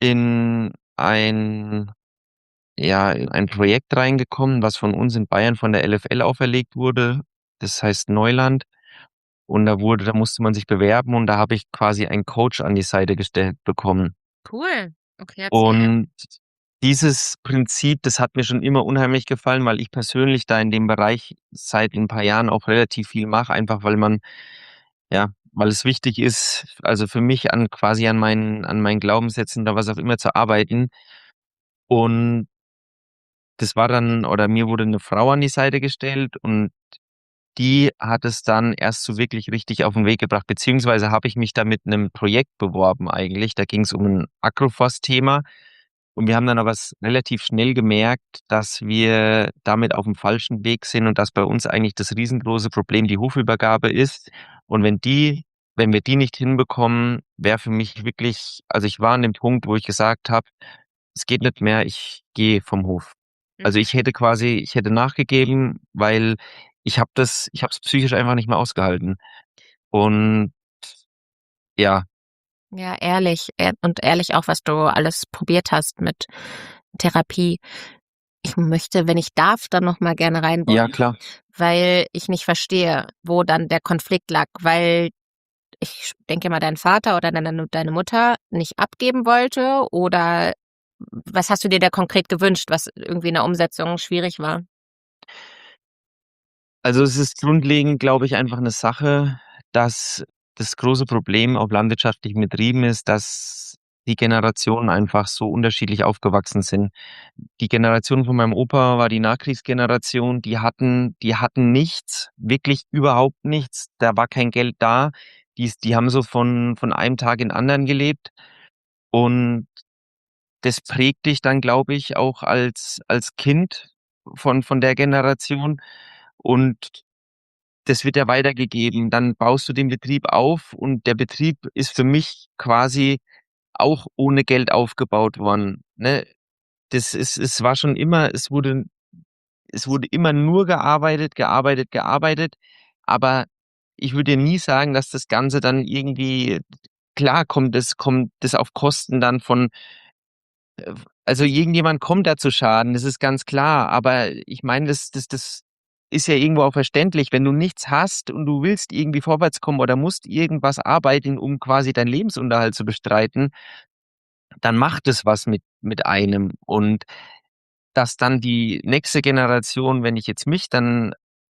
S2: in ein ja, in ein Projekt reingekommen, was von uns in Bayern von der LFL auferlegt wurde. Das heißt Neuland. Und da wurde da musste man sich bewerben und da habe ich quasi einen Coach an die Seite gestellt bekommen.
S1: Cool. Okay, erzähl.
S2: Und dieses Prinzip, das hat mir schon immer unheimlich gefallen, weil ich persönlich da in dem Bereich seit 'n paar Jahren auch relativ viel mache, einfach weil man ja, weil es wichtig ist, also, für mich an quasi an meinen an meinen Glaubenssätzen oder was auch immer zu arbeiten. Und das war dann oder mir wurde 'ne Frau an die Seite gestellt und die hat es dann erst so wirklich richtig auf 'n Weg gebracht, beziehungsweise habe ich mich da mit 'nem Projekt beworben eigentlich. Da ging's um 'n Agroforst-Thema und wir haben dann aber s relativ schnell gemerkt, dass wir damit auf'm falschen Weg sind und dass bei uns eigentlich das riesengroße Problem die Hofübergabe ist. Und wenn die wenn wir die nicht hinbekommen, wäre für mich wirklich also, ich war an dem Punkt, wo ich gesagt habe: „Es geht nicht mehr, ich gehe vom Hof.“ Also,
S1: Mhm.
S2: ich hätte quasi ich hätte nachgegeben, weil ich habe das ich habe es psychisch einfach nicht mehr ausgehalten. Und ja.
S1: Ja, ehrlich, e und ehrlich auch, was du alles probiert hast mit Therapie. Ich möchte, wenn ich darf, da noch mal gerne
S2: Ja,
S1: reinbohren,
S2: klar.
S1: weil ich nicht verstehe, wo dann der Konflikt lag, weil ich denke mal, dein Vater oder deine deine Mutter nicht abgeben wollte oder was hast du dir da konkret gewünscht, was irgendwie in der Umsetzung schwierig war?
S2: Also, es ist grundlegend, glaube ich, einfach 'ne Sache, dass das große Problem auf landwirtschaftlichen Betrieben ist, dass die Generationen einfach so unterschiedlich aufgewachsen sind. Die Generation von meinem Opa war die Nachkriegsgeneration, die hatten die hatten nichts, wirklich überhaupt nichts. Da war kein Geld da. Die s die haben so von von einem Tag in anderen gelebt. Und das prägt dich dann, glaube ich, auch als als Kind von von der Generation und das wird ja weitergegeben. Dann baust du den Betrieb auf und der Betrieb ist für mich quasi auch ohne Geld aufgebaut worden, ne? Das ist es war schon immer es wurde es wurde immer nur gearbeitet, gearbeitet, gearbeitet, aber ich würde nie sagen, dass das Ganze dann irgendwie klar kommt das kommt das auf Kosten dann von äh, f also, irgendjemand kommt da zu Schaden, das ist ganz klar, aber ich meine, das das das ist ja irgendwo auch verständlich, wenn du nichts hast und du willst irgendwie vorwärts kommen oder musst irgendwas arbeiten, um quasi deinen Lebensunterhalt zu bestreiten dann macht es was mit mit einem. Und dass dann die nächste Generation, wenn ich jetzt mich dann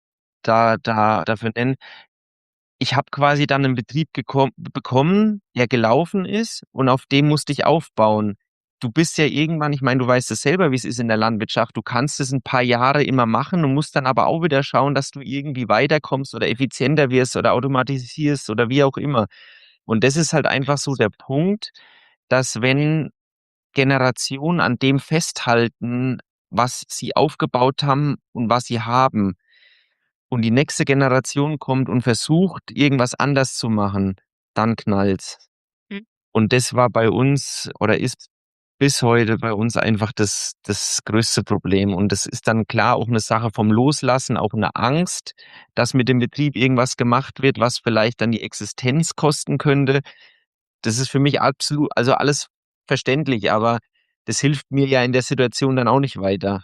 S2: da da dafür nenne ich habe quasi dann 'nen Betrieb gekommen bekommen, der gelaufen ist und auf dem musste ich aufbauen. Du bist ja irgendwann ich meine, du weißt es selber, wie's ist in der Landwirtschaft. Du kannst es 'n paar Jahre immer machen und musst dann aber auch wieder schauen, dass du irgendwie weiterkommst oder effizienter wirst oder automatisierst oder wie auch immer. Und das ist halt einfach so der Punkt, dass wenn Generationen an dem festhalten, was sie aufgebaut haben und was sie haben und die nächste Generation kommt und versucht, irgendwas anders zu machen, dann knallt's.
S1: Hm.
S2: Und das war bei uns oder ist bis heute bei uns einfach das das größte Problem. Und das ist dann klar auch 'ne Sache vom Loslassen, auch 'ne Angst, dass mit dem Betrieb irgendwas gemacht wird, was vielleicht dann die Existenz kosten könnte. Das ist für mich absolu also, alles verständlich, aber das hilft mir ja in der Situation dann auch nicht weiter.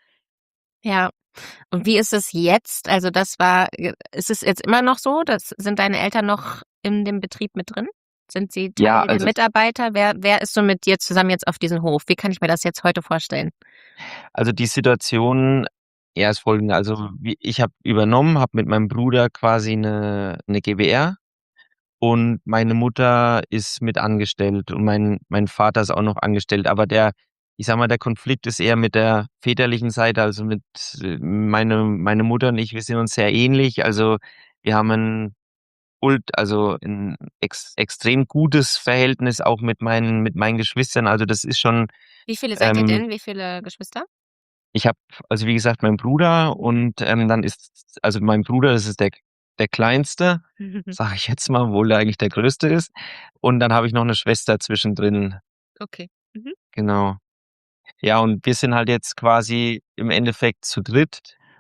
S1: Ja. Und wie ist es jetzt? Also, das war äh, ist es jetzt immer noch so, dass sind deine Eltern noch in dem Betrieb mit drin? Sind sie
S2: Ja,
S1: Teil der
S2: also
S1: Mitarbeiter? Wer wer ist so mit dir zusammen jetzt auf diesem Hof? Wie kann ich mir das jetzt heute vorstellen?
S2: Also, die Situation, ja, ist folgende. Also, wie ich habe übernommen, habe mit meinem Bruder quasi 'ne 'ne GbR und meine Mutter ist mit angestellt und mein mein Vater ist auch noch angestellt. Aber der ich sage mal, der Konflikt ist eher mit der väterlichen Seite, also, mit meine meine Mutter und ich, wir sind uns sehr ähnlich. Also, wir haben 'n ult also, 'n ex extrem gutes Verhältnis auch mit meinen mit meinen Geschwistern. Also, das ist schon,
S1: Wie viele seid ihr
S2: ähm
S1: denn? Wie viele Geschwister?
S2: Ich habe also, wie gesagt, meinen Bruder und, ähm, dann ist also, mein Bruder, das ist der der Kleinste, sage ich jetzt mal, obwohl er eigentlich der Größte ist. Und dann habe ich noch 'ne Schwester zwischendrin.
S1: Okay. Mhm.
S2: Genau. Ja, und wir sind halt jetzt quasi im Endeffekt zu dritt.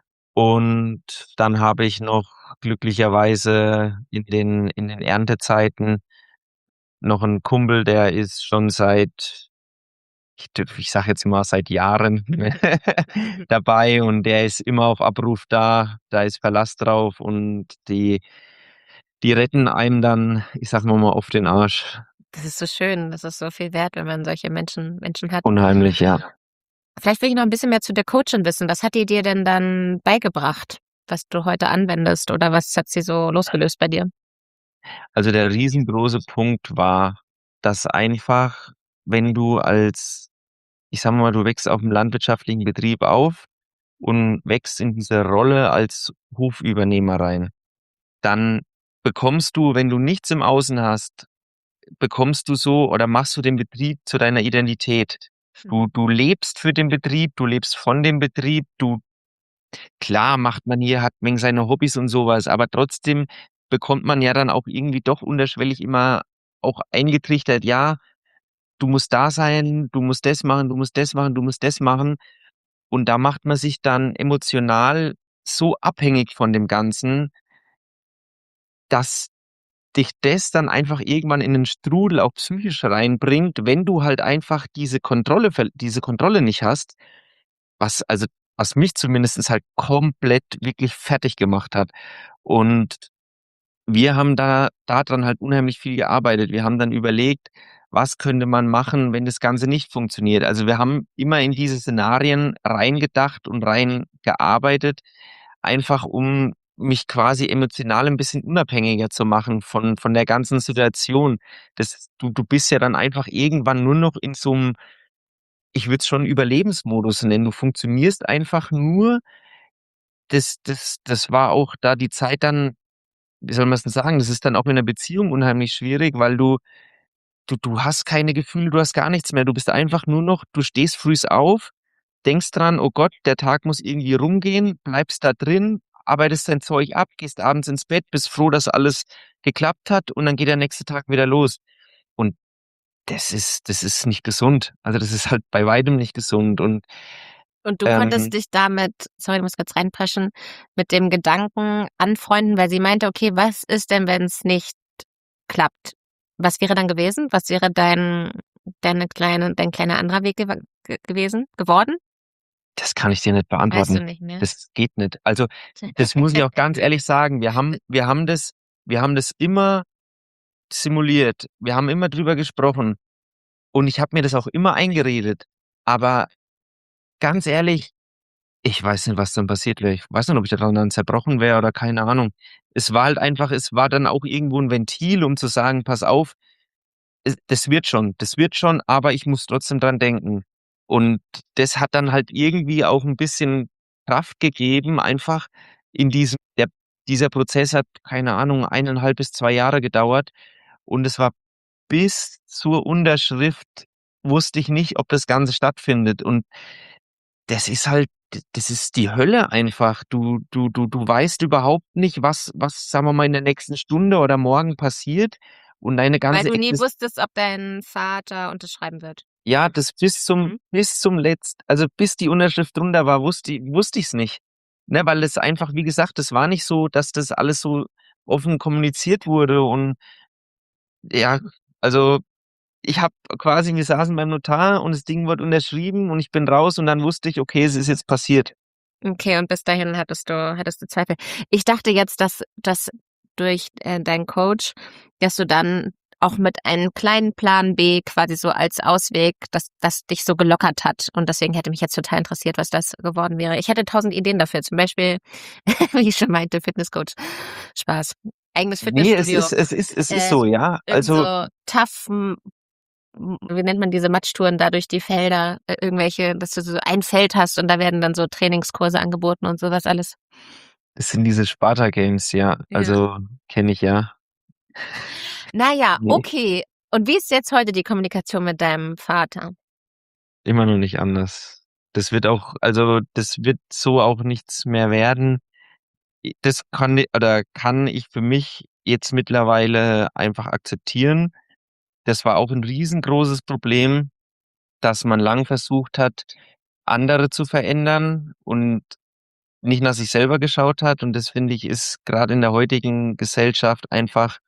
S2: Und dann habe ich noch glücklicherweise in den in den Erntezeiten noch 'n Kumpel, der ist schon seit ich d ich sage jetzt mal, seit Jahren dabei und der ist immer auf Abruf da. Da ist Verlass drauf und die die retten einem dann, ich sage mal mal, oft den Arsch.
S1: Das ist so schön. Das ist so viel wert, wenn man solche Menschen Menschen hat.
S2: Unheimlich, ja.
S1: Vielleicht will ich noch 'n bisschen mehr zu der Coachin wissen. Was hat die dir denn dann beigebracht, was du heute anwendest oder was hat sie so losgelöst bei dir?
S2: Also, der riesengroße Punkt war, dass einfach, wenn du als ich sage mal, du wächst auf 'm landwirtschaftlichen Betrieb auf und wächst in diese Rolle als Hofübernehmer rein. Dann bekommst du, wenn du nichts im Außen hast, bekommst du so oder machst du den Betrieb zu deiner Identität. Du
S1: Mhm.
S2: du lebst für den Betrieb, du lebst von dem Betrieb, du klar macht man hier hat man seine Hobbys und so was, aber trotzdem bekommt man ja dann auch irgendwie doch unterschwellig immer auch eingetrichtert: „Ja, du musst da sein, du musst das machen, du musst das machen, du musst das machen.“ Und da macht man sich dann emotional so abhängig von dem Ganzen dass dich das dann einfach irgendwann in 'nen Strudel auch psychisch reinbringt, wenn du halt einfach diese Kontrolle verl diese Kontrolle nicht hast, was also was mich zumindestens halt komplett wirklich fertiggemacht hat. Und wir haben da da dran halt unheimlich viel gearbeitet. Wir haben dann überlegt: „Was könnte man machen, wenn das Ganze nicht funktioniert?“ Also, wir haben immer in diese Szenarien reingedacht und reingearbeitet, einfach um mich quasi emotional 'n bisschen unabhängiger zu machen von von der ganzen Situation. Das du du bist ja dann einfach irgendwann nur noch in so 'm ich würde es schon Überlebensmodus nennen. Du funktionierst einfach nur das das das war auch da die Zeit dann wie soll man's denn sagen? Das ist dann auch in 'ner Beziehung unheimlich schwierig, weil du du du hast keine Gefühle, du hast gar nichts mehr. Du bist einfach nur noch du stehst frühs auf, denkst dran: „Oh Gott, der Tag muss irgendwie rumgehen“, bleibst da drin, arbeitest dein Zeug ab, gehst abends ins Bett, bist froh, dass alles geklappt hat und dann geht der nächste Tag wieder los. Und das ist das ist nicht gesund. Also, das ist halt bei weitem nicht gesund und,
S1: Und du konntest
S2: ähm
S1: dich damit sorry, ich muss kurz reinpreschen, mit dem Gedanken anfreunden, weil sie meinte: „Okay, was ist denn, wenn's nicht klappt?“ Was wäre dann gewesen? Was wäre dein deine kleine dein kleiner anderer Weg gewa ge gewesen geworden?
S2: Das kann ich dir nicht
S1: Weißt
S2: beantworten.
S1: du nicht mehr?
S2: Das geht nicht. Also, das muss ich auch ganz ehrlich sagen. Wir haben wir haben das wir haben das immer simuliert. Wir haben immer drüber gesprochen und ich habe mir das auch immer eingeredet. Aber ganz ehrlich, ich weiß nicht, was dann passiert wäre. Ich weiß nicht, ob ich daran dann zerbrochen wäre oder keine Ahnung. Es war halt einfach es war dann auch irgendwo 'n Ventil, um zu sagen: „Pass auf, es das wird schon, das wird schon, aber ich muss trotzdem dran denken.“ Und das hat dann halt irgendwie auch 'n bisschen Kraft gegeben, einfach in diesem der dieser Prozess hat, keine Ahnung, eineinhalb bis zwei Jahre gedauert und es war bis zur Unterschrift wusste ich nicht, ob das Ganze stattfindet. Und das ist halt d das ist die Hölle einfach. Du du du du weißt überhaupt nicht, was was, sagen wir mal, in der nächsten Stunde oder morgen passiert und deine
S1: Weil
S2: ganze
S1: du nie
S2: Exis
S1: wusstest, ob dein Vater unterschreiben wird?
S2: Ja, das bis zum
S1: Mhm.
S2: bis zum Letzt also, bis die Unterschrift drunter war, wusste i wusste ich's nicht, ne, weil es einfach wie gesagt, das war nicht so, dass das alles so offen kommuniziert wurde und ja, also, ich habe quasi wir saßen beim Notar und das Ding wurde unterschrieben und ich bin raus und dann wusste ich: „Okay, es ist jetzt passiert.“
S1: Okay, und bis dahin hattest du hattest du Zweifel. Ich dachte jetzt, dass dass durch, äh, deinen Coach dass du dann auch mit einem kleinen Plan B quasi so als Ausweg, dass das dich so gelockert hat. Und deswegen hätte mich jetzt total interessiert, was das geworden wäre. Ich hätte tausend Ideen dafür, zum Beispiel, wie ich schon meinte, Fitnesscoach. Spaß. Eigenes
S2: Ne, es
S1: Fitnessstudio.
S2: ist es ist es ist
S1: Äh,
S2: so, ja.
S1: irgend
S2: Also
S1: so tough m m wie nennt man diese Matsch-Touren da durch die Felder? Äh, irgendwelche dass du so ein Feld hast und da werden dann so Trainingskurse angeboten und so was alles.
S2: Es sind diese Sparta Games, ja.
S1: Ja.
S2: Also, kenne ich, ja.
S1: Na ja,
S2: Ne.
S1: okay. Und wie ist jetzt heute die Kommunikation mit deinem Vater?
S2: Immer noch nicht anders. Das wird auch also, das wird so auch nichts mehr werden. I das kann i oder kann ich für mich jetzt mittlerweile einfach akzeptieren. Das war auch 'n riesengroßes Problem, dass man lang versucht hat, andere zu verändern und nicht nach sich selber geschaut hat. Und das, finde ich, ist grad in der heutigen Gesellschaft einfach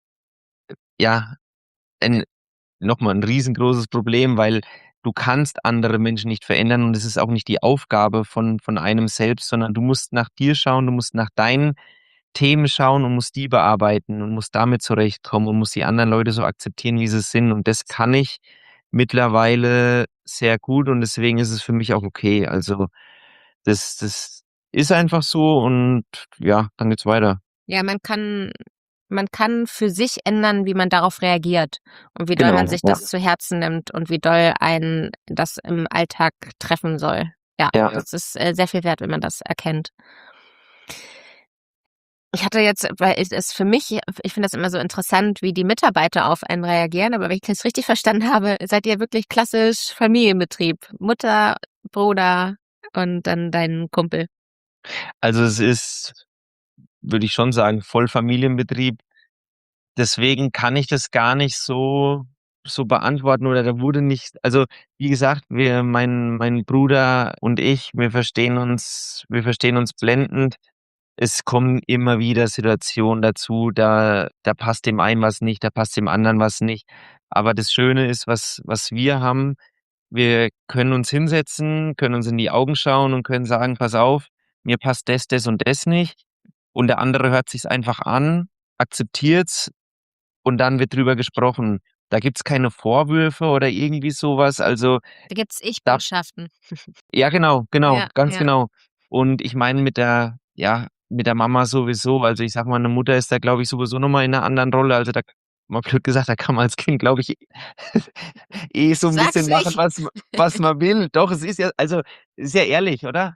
S2: ja, ein noch mal 'n riesengroßes Problem, weil du kannst andere Menschen nicht verändern und es ist auch nicht die Aufgabe von von einem selbst, sondern du musst nach dir schauen, du musst nach deinen Themen schauen und musst die bearbeiten und musst damit zurechtkommen und musst die anderen Leute so akzeptieren, wie sie sind. Und das kann ich mittlerweile sehr gut und deswegen ist es für mich auch okay. Also, das das ist einfach so und ja, dann geht's weiter.
S1: Ja, man kann man kann für sich ändern, wie man darauf reagiert und wie doll man
S2: Genau,
S1: sich
S2: ja.
S1: das zu Herzen nimmt und wie doll einen das im Alltag treffen soll. Ja,
S2: Ja.
S1: das ist äh, sehr viel wert, wenn man das erkennt. Ich hatte jetzt, weil es ist für mich, ich finde das immer so interessant, wie die Mitarbeiter auf einen reagieren, aber wenn ich das richtig verstanden habe, seid ihr wirklich klassisch Familienbetrieb. Mutter, Bruder und dann dein Kumpel.
S2: Also es ist, würde ich schon sagen, voll Familienbetrieb. Deswegen kann ich das gar nicht so so beantworten oder da wurde nicht, also wie gesagt, wir, mein mein Bruder und ich, wir verstehen uns wir verstehen uns blendend. Es kommen immer wieder Situationen dazu, da da passt dem einen was nicht, da passt dem anderen was nicht. Aber das Schöne ist, was was wir haben, wir können uns hinsetzen, können uns in die Augen schauen und können sagen: „Pass auf, mir passt das, das und das nicht." Und der andere hört sich's einfach an, akzeptiert's und dann wird drüber gesprochen. Da gibt's keine Vorwürfe oder irgendwie so was. Also,
S1: Da gibt's
S2: da
S1: Ich-Botschaften.
S2: ja, genau, genau,
S1: Ja,
S2: ganz
S1: ja.
S2: genau. Und ich meine mit der ja, mit der Mama sowieso. Also, ich sage mal, 'ne Mutter ist da, glaube ich, sowieso noch mal in 'ner anderen Rolle. Also, da mal blöd gesagt, da kann man als Kind, glaube ich, eh so 'n
S1: Sag's
S2: bisschen machen,
S1: nicht.
S2: was ma was man will. Doch, es ist ja, also, ist ja ehrlich, oder?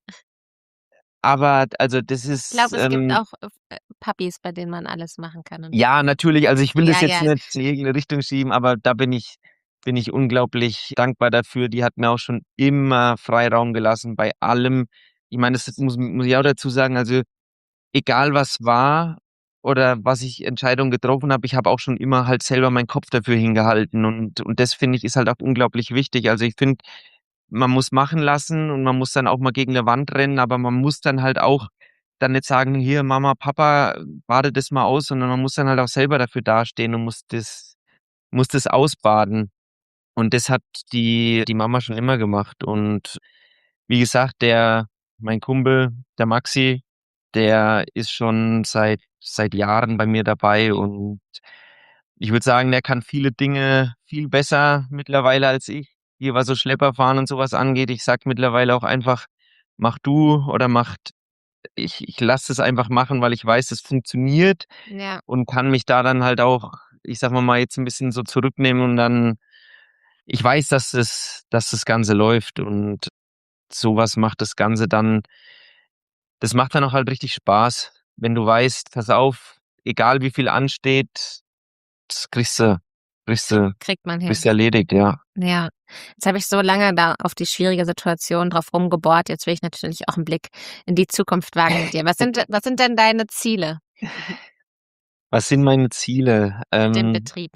S2: Aber also, das
S1: Ich
S2: ist,
S1: glaube, es gibt
S2: ähm
S1: auch äh, Papis, bei denen man alles machen kann und
S2: ja, natürlich. Also, ich will das
S1: ja,
S2: jetzt
S1: ja.
S2: nicht in irgend 'ne Richtung schieben, aber da bin ich bin ich unglaublich dankbar dafür. Die hat mir auch schon immer Freiraum gelassen bei allem. Ich meine, das muss muss ich auch dazu sagen, also, egal was war oder was ich Entscheidungen getroffen habe, ich habe auch schon immer halt selber meinen Kopf dafür hingehalten und und das finde ich, ist halt auch unglaublich wichtig. Also, ich finde, man muss machen lassen und man muss dann auch mal gegen 'ne Wand rennen, aber man muss dann halt auch dann nicht sagen: „Hier Mama, Papa, badet das mal aus", sondern man muss dann halt auch selber dafür dastehen und muss das muss das ausbaden. Und das hat die die Mama schon immer gemacht. Und wie gesagt, der mein Kumpel, der Maxi, der ist schon seit seit Jahren bei mir dabei und ich würde sagen, der kann viele Dinge viel besser mittlerweile als ich. Hier, was so Schlepperfahren und so was angeht. Ich sage mittlerweile auch einfach: „Mach du" oder macht ich ich lasse es einfach machen, weil ich weiß, es funktioniert
S1: Ja.
S2: und kann mich da dann halt auch, ich sage mal mal, jetzt 'n bisschen so zurücknehmen und dann ich weiß, dass das dass das Ganze läuft und so was macht das Ganze dann das macht dann auch halt richtig Spaß, wenn du weißt: „Pass auf, egal wie viel ansteht, das kriegst du kriegst du
S1: Kriegt man
S2: kriegst
S1: hin.
S2: du erledigt", ja.
S1: Ja. Jetzt habe ich so lange da auf die schwierige Situation drauf rumgebohrt. Jetzt will ich natürlich auch 'n Blick in die Zukunft wagen mit dir. Was sind de was sind denn deine Ziele?
S2: Was sind meine Ziele?
S1: Mit dem
S2: Ähm
S1: Betrieb.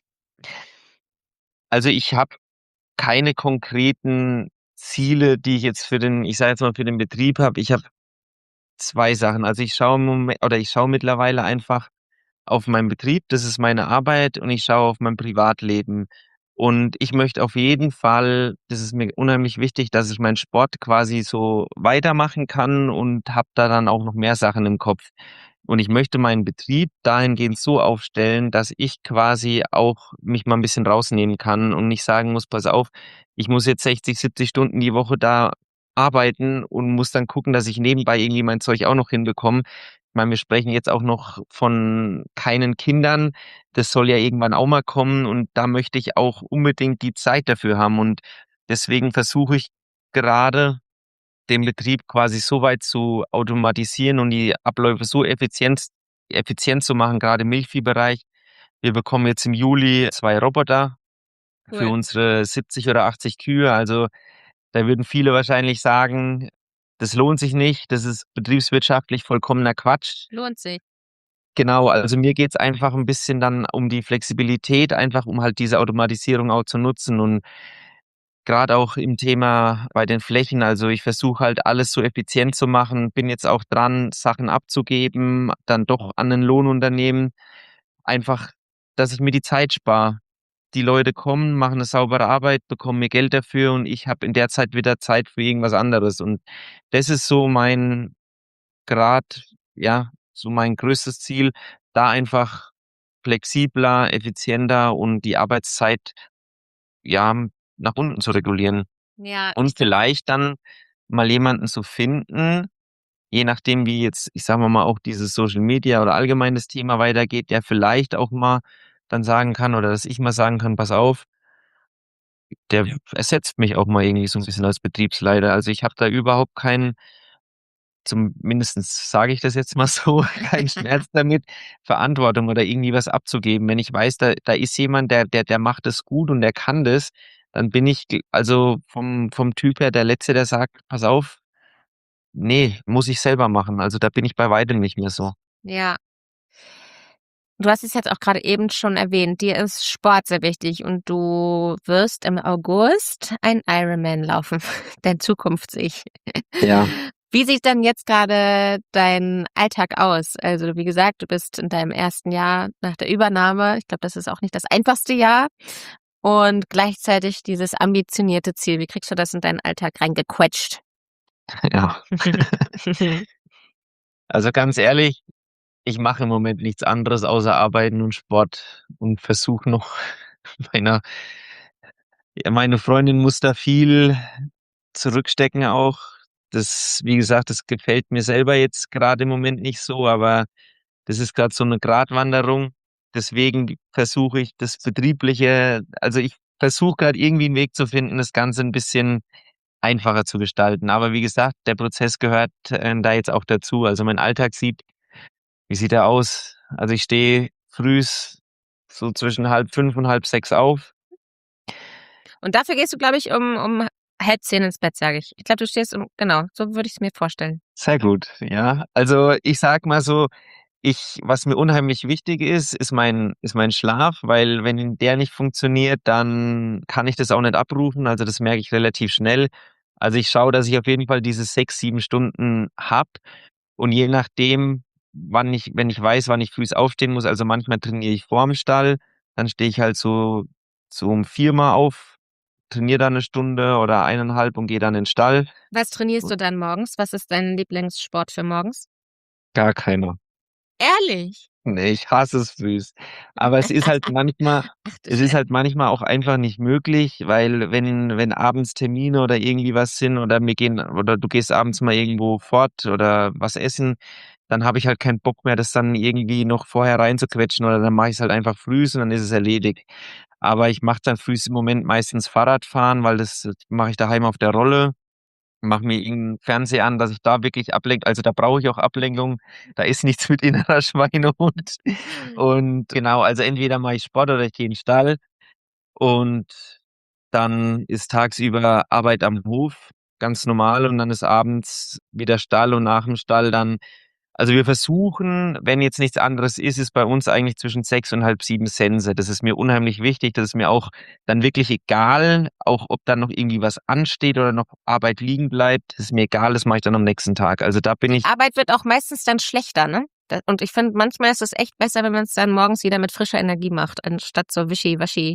S2: Also, ich habe keine konkreten Ziele, die ich jetzt für den, ich sage jetzt mal, für den Betrieb habe. Ich habe zwei Sachen. Also, ich schaue im Mome oder ich schaue mittlerweile einfach auf meinen Betrieb, das ist meine Arbeit und ich schaue auf mein Privatleben. Und ich möchte auf jeden Fall, das ist mir unheimlich wichtig, dass ich meinen Sport quasi so weitermachen kann und habe da dann auch noch mehr Sachen im Kopf. Und ich möchte meinen Betrieb dahingehend so aufstellen, dass ich quasi auch mich mal 'n bisschen rausnehmen kann und nicht sagen muss: „Pass auf, ich muss jetzt sechzig, siebzig Stunden die Woche da arbeiten und muss dann gucken, dass ich nebenbei irgendwie mein Zeug auch noch hinbekomme." Ich meine, wir sprechen jetzt auch noch von keinen Kindern. Das soll ja irgendwann auch mal kommen und da möchte ich auch unbedingt die Zeit dafür haben. Und deswegen versuche ich gerade, den Betrieb quasi so weit zu automatisieren und die Abläufe so effizienz effizient zu machen, grade im Milchviehbereich. Wir bekommen jetzt im Juli zwei Roboter für
S1: Cool.
S2: unsere siebzig oder achtzig Kühe. Also, da würden viele wahrscheinlich sagen: „Das lohnt sich nicht, das ist betriebswirtschaftlich vollkommener Quatsch."
S1: Lohnt sich.
S2: Genau, also mir geht's einfach 'n bisschen dann um die Flexibilität, einfach um halt diese Automatisierung auch zu nutzen und grad auch im Thema bei den Flächen. Also, ich versuche halt alles so effizient zu machen, bin jetzt auch dran, Sachen abzugeben, dann doch an 'nen Lohnunternehmen. Einfach, dass ich mir die Zeit spare. Die Leute kommen, machen 'ne saubere Arbeit, bekommen ihr Geld dafür und ich habe in der Zeit wieder Zeit für irgendwas anderes. Und das ist so mein grad ja, so mein größtes Ziel, da einfach flexibler, effizienter und die Arbeitszeit, ja, nach unten zu regulieren.
S1: Ja, ich
S2: Und
S1: glaube
S2: vielleicht dann mal jemanden zu finden je nachdem, wie jetzt, ich sage mal, auch dieses Social Media oder allgemein das Thema weitergeht, der vielleicht auch mal dann sagen kann oder dass ich mal sagen kann: „Pass auf" der ersetzt mich auch mal irgendwie so 'n bisschen als Betriebsleiter. Also, ich habe da überhaupt keinen zumindestens sage ich das jetzt mal so, keinen Schmerz damit, Verantwortung oder irgendwie was abzugeben. Wenn ich weiß, da da ist jemand, der der der macht das gut und der kann das, dann bin ich g also vom vom Typ her der Letzte, der sagt: „Pass auf, ne, muss ich selber machen." Also, da bin ich bei weitem nicht mehr so.
S1: Ja. Du hast es jetzt auch gerade eben schon erwähnt, dir ist Sport sehr wichtig und du wirst im August ein Ironman laufen, dein Zukunfts-Ich.
S2: Ja.
S1: Wie sieht denn jetzt gerade dein Alltag aus? Also, wie gesagt, du bist in deinem ersten Jahr nach der Übernahme. Ich glaube, das ist auch nicht das einfachste Jahr und gleichzeitig dieses ambitionierte Ziel. Wie kriegst du das in deinen Alltag reingequetscht?
S2: Ja. Also, ganz ehrlich, ich mache im Moment nichts anderes außer Arbeiten und Sport und versuche noch meiner ja, meine Freundin muss da viel zurückstecken auch. Das wie gesagt, das gefällt mir selber jetzt grade im Moment nicht so, aber das ist grad so 'ne Gratwanderung. Deswegen versuche ich das Betriebliche also, ich versuche grad irgendwie 'n Weg zu finden, das Ganze 'n bisschen einfacher zu gestalten. Aber wie gesagt, der Prozess gehört, ähm, da jetzt auch dazu. Also, mein Alltag sieht wie sieht der aus? Also, ich stehe frühs so zwischen halb fünf und halb sechs auf.
S1: Und dafür gehst du, glaube ich, um um halb zehn ins Bett, sage ich. Ich glaube, du stehst um genau, so würde ich's mir vorstellen.
S2: Sehr gut, ja. Also, ich sage mal so, ich was mir unheimlich wichtig ist, ist mein ist mein Schlaf, weil wenn der nicht funktioniert, dann kann ich das auch nicht abrufen. Also, das merke ich relativ schnell. Also, ich schaue, dass ich auf jeden Fall diese sechs, sieben Stunden habe und je nachdem, wann ich wenn ich weiß, wann ich frühs aufstehen muss also, manchmal trainiere ich vorm Stall, dann stehe ich halt so so um vier mal auf, trainiere da 'ne Stunde oder eineinhalb und gehe dann in 'n Stall.
S1: Was trainierst du dann morgens? Was ist dein Lieblingssport für morgens?
S2: Gar keiner.
S1: Ehrlich?
S2: Ne, ich hasse es frühs. Aber es ist halt manchmal
S1: Ach du
S2: es ist
S1: Schei
S2: halt manchmal auch einfach nicht möglich, weil wenn wenn abends Termine oder irgendwie was sind oder wir gehen oder du gehst abends mal irgendwo fort oder was essen, dann habe ich halt keinen Bock mehr, das dann irgendwie noch vorher reinzuquetschen oder dann mache ich's halt einfach frühs und dann ist es erledigt. Aber ich mache dann frühs im Moment meistens Fahrradfahren, weil das mache ich daheim auf der Rolle, mache mir irgend 'n Fernseher an, dass ich da wirklich ablenke. Also, da brauche ich auch Ablenkung. Da ist nichts mit innerer Schweinehund. Und genau, also, entweder mache ich Sport oder ich gehe in 'n Stall und dann ist tagsüber Arbeit am Hof, ganz normal und dann ist abends wieder Stall und nach'm Stall dann also, wir versuchen, wenn jetzt nichts anderes ist, ist bei uns eigentlich zwischen sechs und halb sieben Sense. Das ist mir unheimlich wichtig. Das ist mir auch dann wirklich egal, auch ob da noch irgendwie was ansteht oder noch Arbeit liegen bleibt. Das ist mir egal, das mache ich dann am nächsten Tag. Also, da bin
S1: Die
S2: ich
S1: Arbeit wird auch meistens dann schlechter, ne? Da und ich finde, manchmal ist es echt besser, wenn man's dann morgens wieder mit frischer Energie macht, anstatt so wischiwaschi.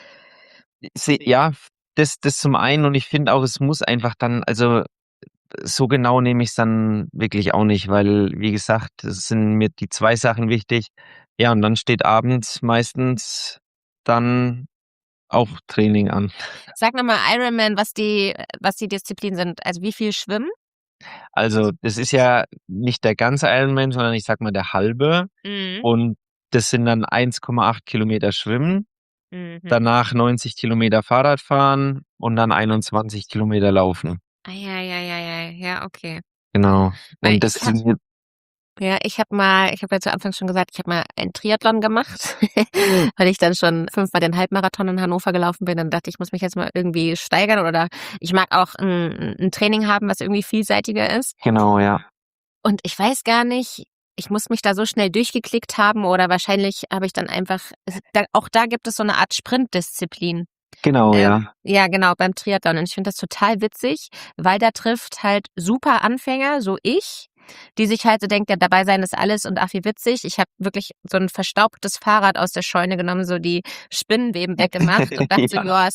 S2: Se ja, das das zum einen und ich finde auch, es muss einfach dann also, so genau nehme ich's dann wirklich auch nicht, weil, wie gesagt, es sind mir die zwei Sachen wichtig. Ja, und dann steht abends meistens dann auch Training an.
S1: Sag noch mal Ironman, was die was die Disziplinen sind. Also, wie viel Schwimmen?
S2: Also, das ist ja nicht der ganze Ironman, sondern ich sage mal, der halbe.
S1: Mhm.
S2: Und das sind dann eins Komma acht Kilometer Schwimmen,
S1: Mhm.
S2: danach neunzig Kilometer Fahrradfahren und dann einundzwanzig Kilometer Laufen.
S1: Ei, ei, ei, ei, ei. Ja, okay.
S2: Genau.
S1: Weil
S2: Und das
S1: ich habe
S2: sind jetzt
S1: ja, ich habe mal ich habe ja zu Anfang schon gesagt, ich habe mal einen Triathlon gemacht, weil ich dann schon fünfmal den Halbmarathon in Hannover gelaufen bin. Dann dachte ich, ich muss mich jetzt mal irgendwie steigern oder ich mag auch 'n 'n Training haben, was irgendwie vielseitiger ist.
S2: Genau, ja.
S1: Und ich weiß gar nicht, ich muss mich da so schnell durchgeklickt haben oder wahrscheinlich habe ich dann einfach es da auch da gibt es so 'ne Art Sprintdisziplin.
S2: Genau,
S1: Ähm,
S2: ja.
S1: ja, genau, beim Triathlon. Und ich finde das total witzig, weil da trifft halt super Anfänger, so ich, die sich halt so denkt: „Ja, dabei sein ist alles und ach, wie witzig." Ich habe wirklich so 'n verstaubtes Fahrrad aus der Scheune genommen, so die Spinnenweben weggemacht und dachte so:
S2: Ja.
S1: „Ja, ist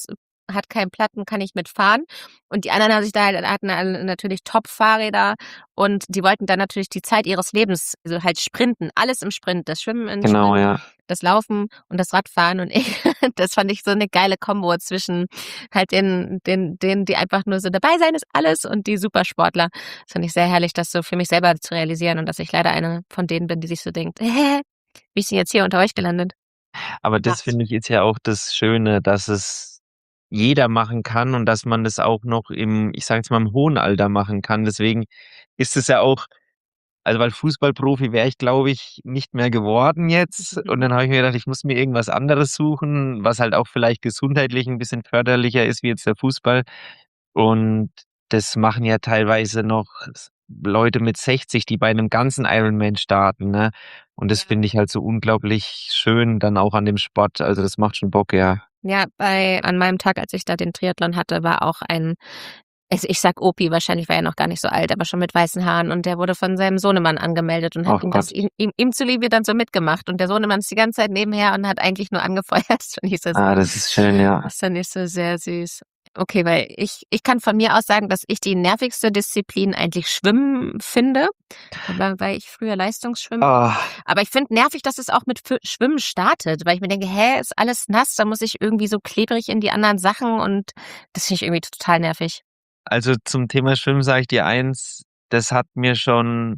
S1: hat keinen Platten, kann ich mitfahren. Und die anderen haben sich da halt, hatten alle natürlich Top-Fahrräder und die wollten dann natürlich die Zeit ihres Lebens, also halt sprinten, alles im Sprint, das Schwimmen im
S2: Genau,
S1: Sprint,
S2: ja.
S1: das Laufen und das Radfahren und ich, das fand ich so eine geile Kombo zwischen halt den, den, denen, die einfach nur so dabei sein ist alles und die Supersportler. Das fand ich sehr herrlich, das so für mich selber zu realisieren und dass ich leider eine von denen bin, die sich so denkt, hä, wie ist denn jetzt hier unter euch gelandet?
S2: Aber das
S1: Krass.
S2: finde ich ist ja auch das Schöne, dass es jeder machen kann und dass man das auch noch im, ich sage jetzt mal, im hohen Alter machen kann. Deswegen ist es ja auch, also weil Fußballprofi wäre ich, glaube ich, nicht mehr geworden jetzt. Und dann habe ich mir gedacht, ich muss mir irgendwas anderes suchen, was halt auch vielleicht gesundheitlich ein bisschen förderlicher ist wie jetzt der Fußball. Und das machen ja teilweise noch Leute mit sechzig, die bei einem ganzen Ironman starten, ne? Und das
S1: Ja.
S2: finde ich halt so unglaublich schön dann auch an dem Sport. Also das macht schon Bock, ja.
S1: Ja, bei an meinem Tag, als ich da den Triathlon hatte, war auch ein, also ich sag Opi, wahrscheinlich war er noch gar nicht so alt, aber schon mit weißen Haaren und der wurde von seinem Sohnemann angemeldet und hat
S2: Ach
S1: ihm das
S2: Gott.
S1: ihm, ihm, ihm zuliebe dann so mitgemacht und der Sohnemann ist die ganze Zeit nebenher und hat eigentlich nur angefeuert. Das fand ich so,
S2: Ah, das ist schön, ja.
S1: das fand ich so sehr süß. Okay, weil ich, ich kann von mir aus sagen, dass ich die nervigste Disziplin eigentlich Schwimmen finde, aber weil ich früher Leistungsschwimmer.
S2: Ah,
S1: Aber ich finde nervig, dass es auch mit F- Schwimmen startet, weil ich mir denke, hä, ist alles nass, da muss ich irgendwie so klebrig in die anderen Sachen und das finde ich irgendwie total nervig.
S2: also zum Thema Schwimmen sage ich dir eins, das hat mir schon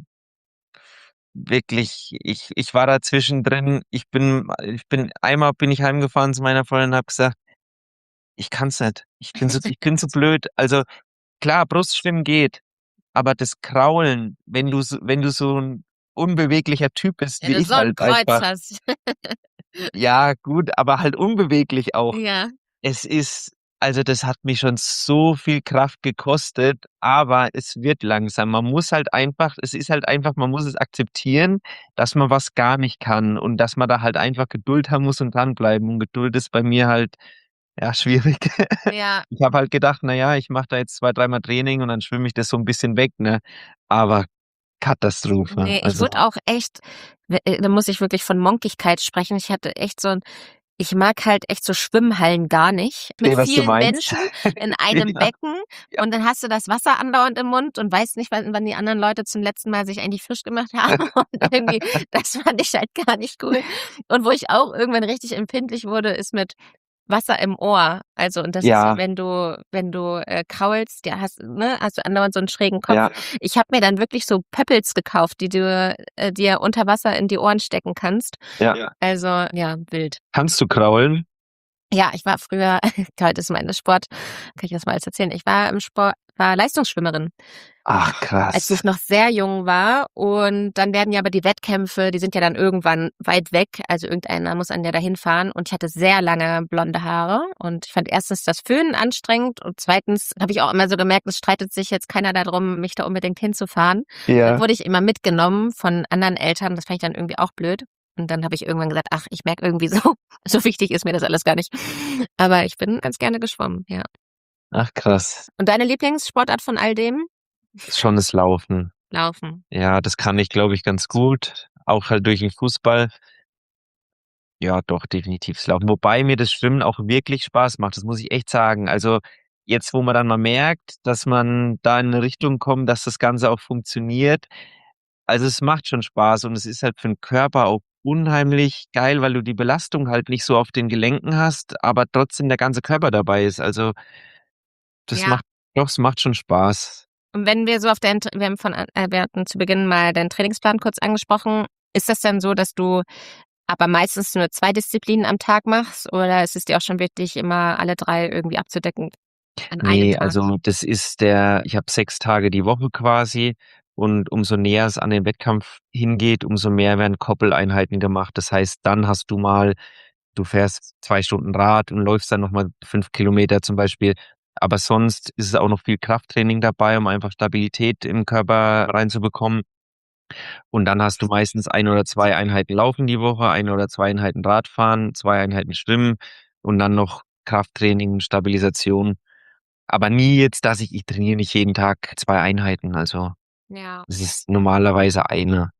S2: wirklich, ich, ich war da zwischendrin, ich bin, ich bin, einmal bin ich heimgefahren zu meiner Freundin und habe gesagt, ich kann's nicht. Ich bin so, ich bin so blöd. Also klar, Brustschwimmen geht, aber das Kraulen, wenn du so, wenn du so ein unbeweglicher Typ bist
S1: Wenn
S2: wie
S1: du
S2: ich
S1: so ein
S2: halt
S1: Kreuz
S2: einfach,
S1: hast.
S2: ja gut, aber halt unbeweglich auch.
S1: Ja.
S2: Es ist, also das hat mich schon so viel Kraft gekostet, aber es wird langsam. Man muss halt einfach, es ist halt einfach, man muss es akzeptieren, dass man was gar nicht kann und dass man da halt einfach Geduld haben muss und dranbleiben. Und Geduld ist bei mir halt, ja, schwierig.
S1: Ja,
S2: Ich habe halt gedacht, na ja, ich mache da jetzt zwei, dreimal Training und dann schwimme ich das so ein bisschen weg, ne? Aber Katastrophe.
S1: nee, ich
S2: Also,
S1: wurde auch echt, äh, da muss ich wirklich von Monkigkeit sprechen. Ich hatte echt so ein, ich mag halt echt so Schwimmhallen gar nicht.
S2: ich
S1: Mit
S2: sehe, was du
S1: vielen
S2: meinst.
S1: Menschen in einem
S2: Ja,
S1: Becken
S2: ja.
S1: und dann hast du das Wasser andauernd im Mund und weißt nicht, wann, wann die anderen Leute zum letzten Mal sich eigentlich frisch gemacht haben. Und irgendwie, das fand ich halt gar nicht cool. Und wo ich auch irgendwann richtig empfindlich wurde, ist mit Wasser im Ohr. Also, und das ist ja,
S2: Ja,
S1: wenn du, wenn du äh, kraulst, ja, hast, ne, hast du andauernd so einen schrägen Kopf.
S2: ja,
S1: Ich habe mir dann wirklich so Pöppels gekauft, die du äh, dir unter Wasser in die Ohren stecken kannst.
S2: ja.
S1: Ja. Also, ja, wild.
S2: Kannst du kraulen?
S1: Ja, ich war früher, heute ist mein Sport, kann ich das mal alles erzählen. Ich war im Sport, war Leistungsschwimmerin,
S2: Ach,
S1: als ich
S2: krass.
S1: noch sehr jung war. Und dann werden ja aber die Wettkämpfe, die sind ja dann irgendwann weit weg. Also irgendeiner muss an der dahin fahren. Und ich hatte sehr lange blonde Haare. Und ich fand erstens das Föhnen anstrengend. Und zweitens habe ich auch immer so gemerkt, es streitet sich jetzt keiner darum, mich da unbedingt hinzufahren. Dann
S2: Ja.
S1: wurde ich immer mitgenommen von anderen Eltern. Das fand ich dann irgendwie auch blöd. Und dann habe ich irgendwann gesagt, ach, ich merke irgendwie so, so wichtig ist mir das alles gar nicht. Aber ich bin ganz gerne geschwommen, ja.
S2: Ach, krass.
S1: Und deine Lieblingssportart von all dem?
S2: Ist schon das Laufen.
S1: Laufen.
S2: Ja, das kann ich, glaube ich, ganz gut. Auch halt durch den Fußball. Ja, doch, definitiv das Laufen. Wobei mir das Schwimmen auch wirklich Spaß macht. Das muss ich echt sagen. Also jetzt, wo man dann mal merkt, dass man da in eine Richtung kommt, dass das Ganze auch funktioniert. Also es macht schon Spaß und es ist halt für den Körper auch unheimlich geil, weil du die Belastung halt nicht so auf den Gelenken hast, aber trotzdem der ganze Körper dabei ist. Also das
S1: Ja.
S2: macht, doch, es macht schon Spaß.
S1: Und wenn wir so auf deinen, wir haben von, äh, wir hatten zu Beginn mal deinen Trainingsplan kurz angesprochen. Ist das dann so, dass du aber meistens nur zwei Disziplinen am Tag machst oder ist es dir auch schon wichtig, immer alle drei irgendwie abzudecken an einem
S2: Nee,
S1: Tag?
S2: also das ist der, ich habe sechs Tage die Woche quasi und umso näher es an den Wettkampf hingeht, umso mehr werden Koppeleinheiten gemacht. Das heißt, dann hast du mal, du fährst zwei Stunden Rad und läufst dann nochmal fünf Kilometer zum Beispiel. Aber sonst ist es auch noch viel Krafttraining dabei, um einfach Stabilität im Körper reinzubekommen. Und dann hast du meistens ein oder zwei Einheiten Laufen die Woche, ein oder zwei Einheiten Radfahren, zwei Einheiten Schwimmen und dann noch Krafttraining, Stabilisation. Aber nie jetzt, dass ich, ich trainiere nicht jeden Tag zwei Einheiten. Also
S1: Ja.
S2: es ist normalerweise eine.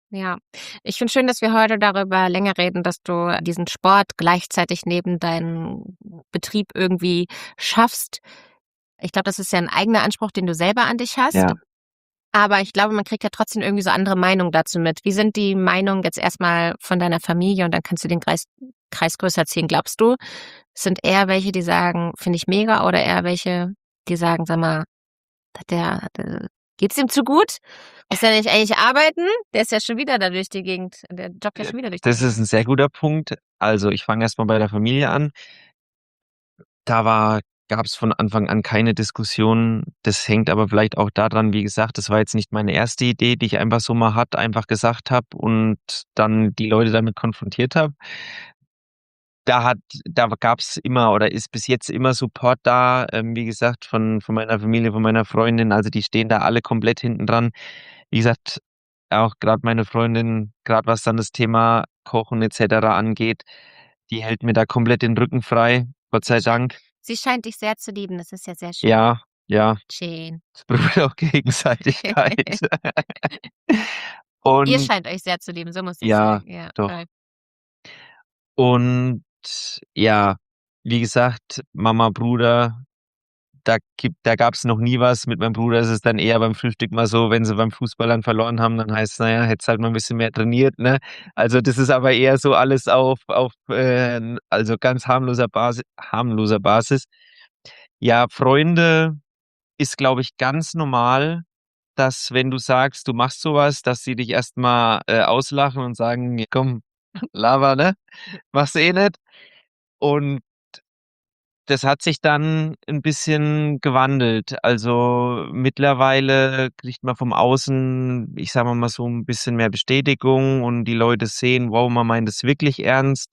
S1: Ja, ich finde schön, dass wir heute darüber länger reden, dass du diesen Sport gleichzeitig neben deinem Betrieb irgendwie schaffst. Ich glaube, das ist ja 'n eigener Anspruch, den du selber an dich hast.
S2: Ja.
S1: Aber ich glaube, man kriegt ja trotzdem irgendwie so andere Meinungen dazu mit. Wie sind die Meinungen jetzt erst mal von deiner Familie und dann kannst du den Kreis Kreis größer ziehen. Glaubst du, es sind eher welche, die sagen: „Finde ich mega“, oder eher welche, die sagen: „Sag mal, hat der hat der geht's ihm zu gut? Muss der nicht eigentlich arbeiten? Der ist ja schon wieder da durch die Gegend der joggt ja
S2: Äh,
S1: schon wieder durch die
S2: das ist
S1: Gegend.“
S2: 'n sehr guter Punkt. Also, ich fange erst mal bei der Familie an. Da war gab's von Anfang an keine Diskussion. Das hängt aber vielleicht auch da dran, wie gesagt, das war jetzt nicht meine erste Idee, die ich einfach so mal hatte einfach gesagt habe und dann die Leute damit konfrontiert habe. Da hat da gab's immer oder ist bis jetzt immer Support da, ähm, wie gesagt, von von meiner Familie, von meiner Freundin. Also, die stehen da alle komplett hinten dran. Wie gesagt, auch grad meine Freundin, grad was dann das Thema Kochen et cetera angeht, die hält mir da komplett den Rücken frei, Gott
S1: Sie
S2: sei
S1: schei
S2: Dank.
S1: sie scheint dich sehr zu lieben, das ist ja sehr schön.
S2: Ja, ja.
S1: Schön.
S2: Es beruht auf Gegenseitigkeit.
S1: Ihr
S2: Und
S1: scheint euch sehr zu lieben, so muss ich
S2: Ja,
S1: sagen. Ja,
S2: doch.
S1: toll.
S2: Und ja, wie gesagt, Mama, Bruder, da gibt da gab's noch nie was. Mit meinem Bruder ist es dann eher beim Frühstück mal so, wenn sie beim Fußball dann verloren haben, dann heißt's: „Na ja, hättest halt mal 'n bisschen mehr trainiert“, ne? Also, das ist aber eher so alles auf auf, äh, 'n also, ganz harmloser Basi harmloser Basis. Ja, Freunde ist, glaube ich, ganz normal, dass wenn du sagst, du machst so was, dass sie dich erst mal, äh, auslachen und sagen: „Ja komm, laber, ne? Machst du eh nicht.“ Und das hat sich dann 'n bisschen gewandelt. Also, mittlerweile kriegt man vom Außen, ich sage mal so 'n bisschen mehr Bestätigung und die Leute sehen: „Wow, man meint es wirklich ernst.“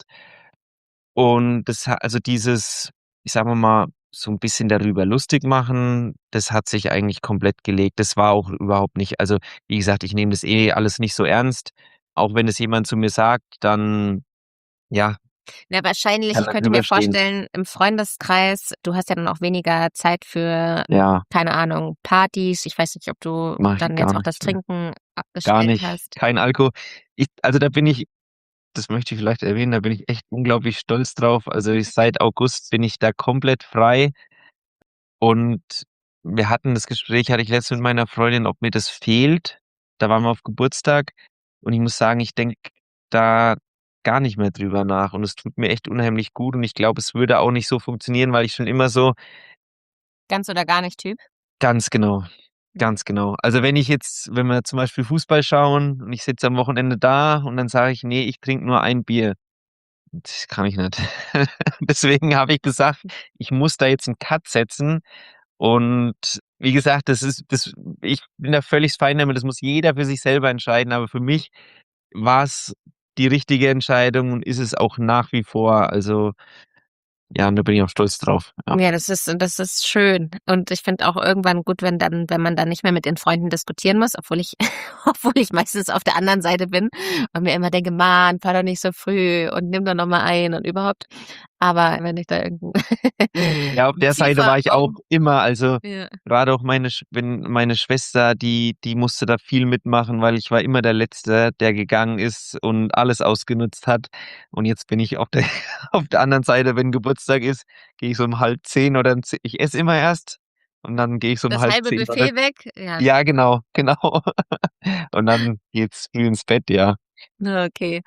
S2: Und das ha also, dieses, ich sage mal, so 'n bisschen darüber lustig machen, das hat sich eigentlich komplett gelegt. Das war auch überhaupt nicht also, wie gesagt, ich nehme das eh alles nicht so ernst. Auch wenn es jemand zu mir sagt, dann ja
S1: Na, wahrscheinlich
S2: kann
S1: ich
S2: da
S1: könnte mir
S2: drüber stehen.
S1: vorstellen, im Freundeskreis du hast ja dann auch weniger Zeit für,
S2: Ja.
S1: keine Ahnung, Partys. Ich weiß nicht, ob du
S2: Mache ich
S1: dann
S2: gar
S1: jetzt auch das
S2: nicht, ne.
S1: Trinken
S2: Gar
S1: abgestellt
S2: nicht,
S1: hast.
S2: kein Alko ich also, da bin ich das möchte ich vielleicht erwähnen, da bin ich echt unglaublich stolz drauf. Also, ich seit August bin ich da komplett frei. Und wir hatten das Gespräch hatte ich letztens mit meiner Freundin, ob mir das fehlt. Da waren wir auf Geburtstag und ich muss sagen, ich denke da gar nicht mehr drüber nach und es tut mir echt unheimlich gut und ich glaube, es würde auch nicht so funktionieren, weil ich schon immer so
S1: Ganz oder gar nicht Typ?
S2: Ganz genau,
S1: Mhm.
S2: ganz genau. Also, wenn ich jetzt wenn wir zum Beispiel Fußball schauen und ich sitze am Wochenende da und dann sage ich: „Ne, ich trinke nur ein Bier.“ Das kann ich nicht. Deswegen habe ich gesagt, ich muss da jetzt 'n Cut setzen und wie gesagt, das ist das ich bin da völlig fein damit, das muss jeder für sich selber entscheiden, aber für mich war's die richtige Entscheidung und ist es auch nach wie vor. Also ja, und da bin ich auch stolz drauf, ja.
S1: Ja, das ist das ist schön. Und ich finde auch irgendwann gut, wenn dann wenn man dann nicht mehr mit den Freunden diskutieren muss, obwohl ich obwohl ich meistens auf der anderen Seite bin und mir immer denke: „Mann, fahr doch nicht so früh und nimm doch noch mal ein und überhaupt.“ Aber wenn ich da irgend 'n
S2: Ja, auf
S1: 'n
S2: der
S1: Ziel
S2: Seite
S1: vor
S2: war ich auch
S1: Augen
S2: immer. Also,
S1: Ja.
S2: grade auch meine Sch wenn meine Schwester, die die musste da viel mitmachen, weil ich war immer der Letzte, der gegangen ist und alles ausgenutzt hat. Und jetzt bin ich auf der auf der anderen Seite, wenn Geburtstag ist, gehe ich so um halb zehn oder um ze ich esse immer erst und dann gehe ich so um
S1: Das
S2: halb
S1: halbe
S2: zehn oder
S1: Buffet weg? Ja.
S2: ja, genau, genau. Und dann geht's früh ins Bett, ja.
S1: Okay.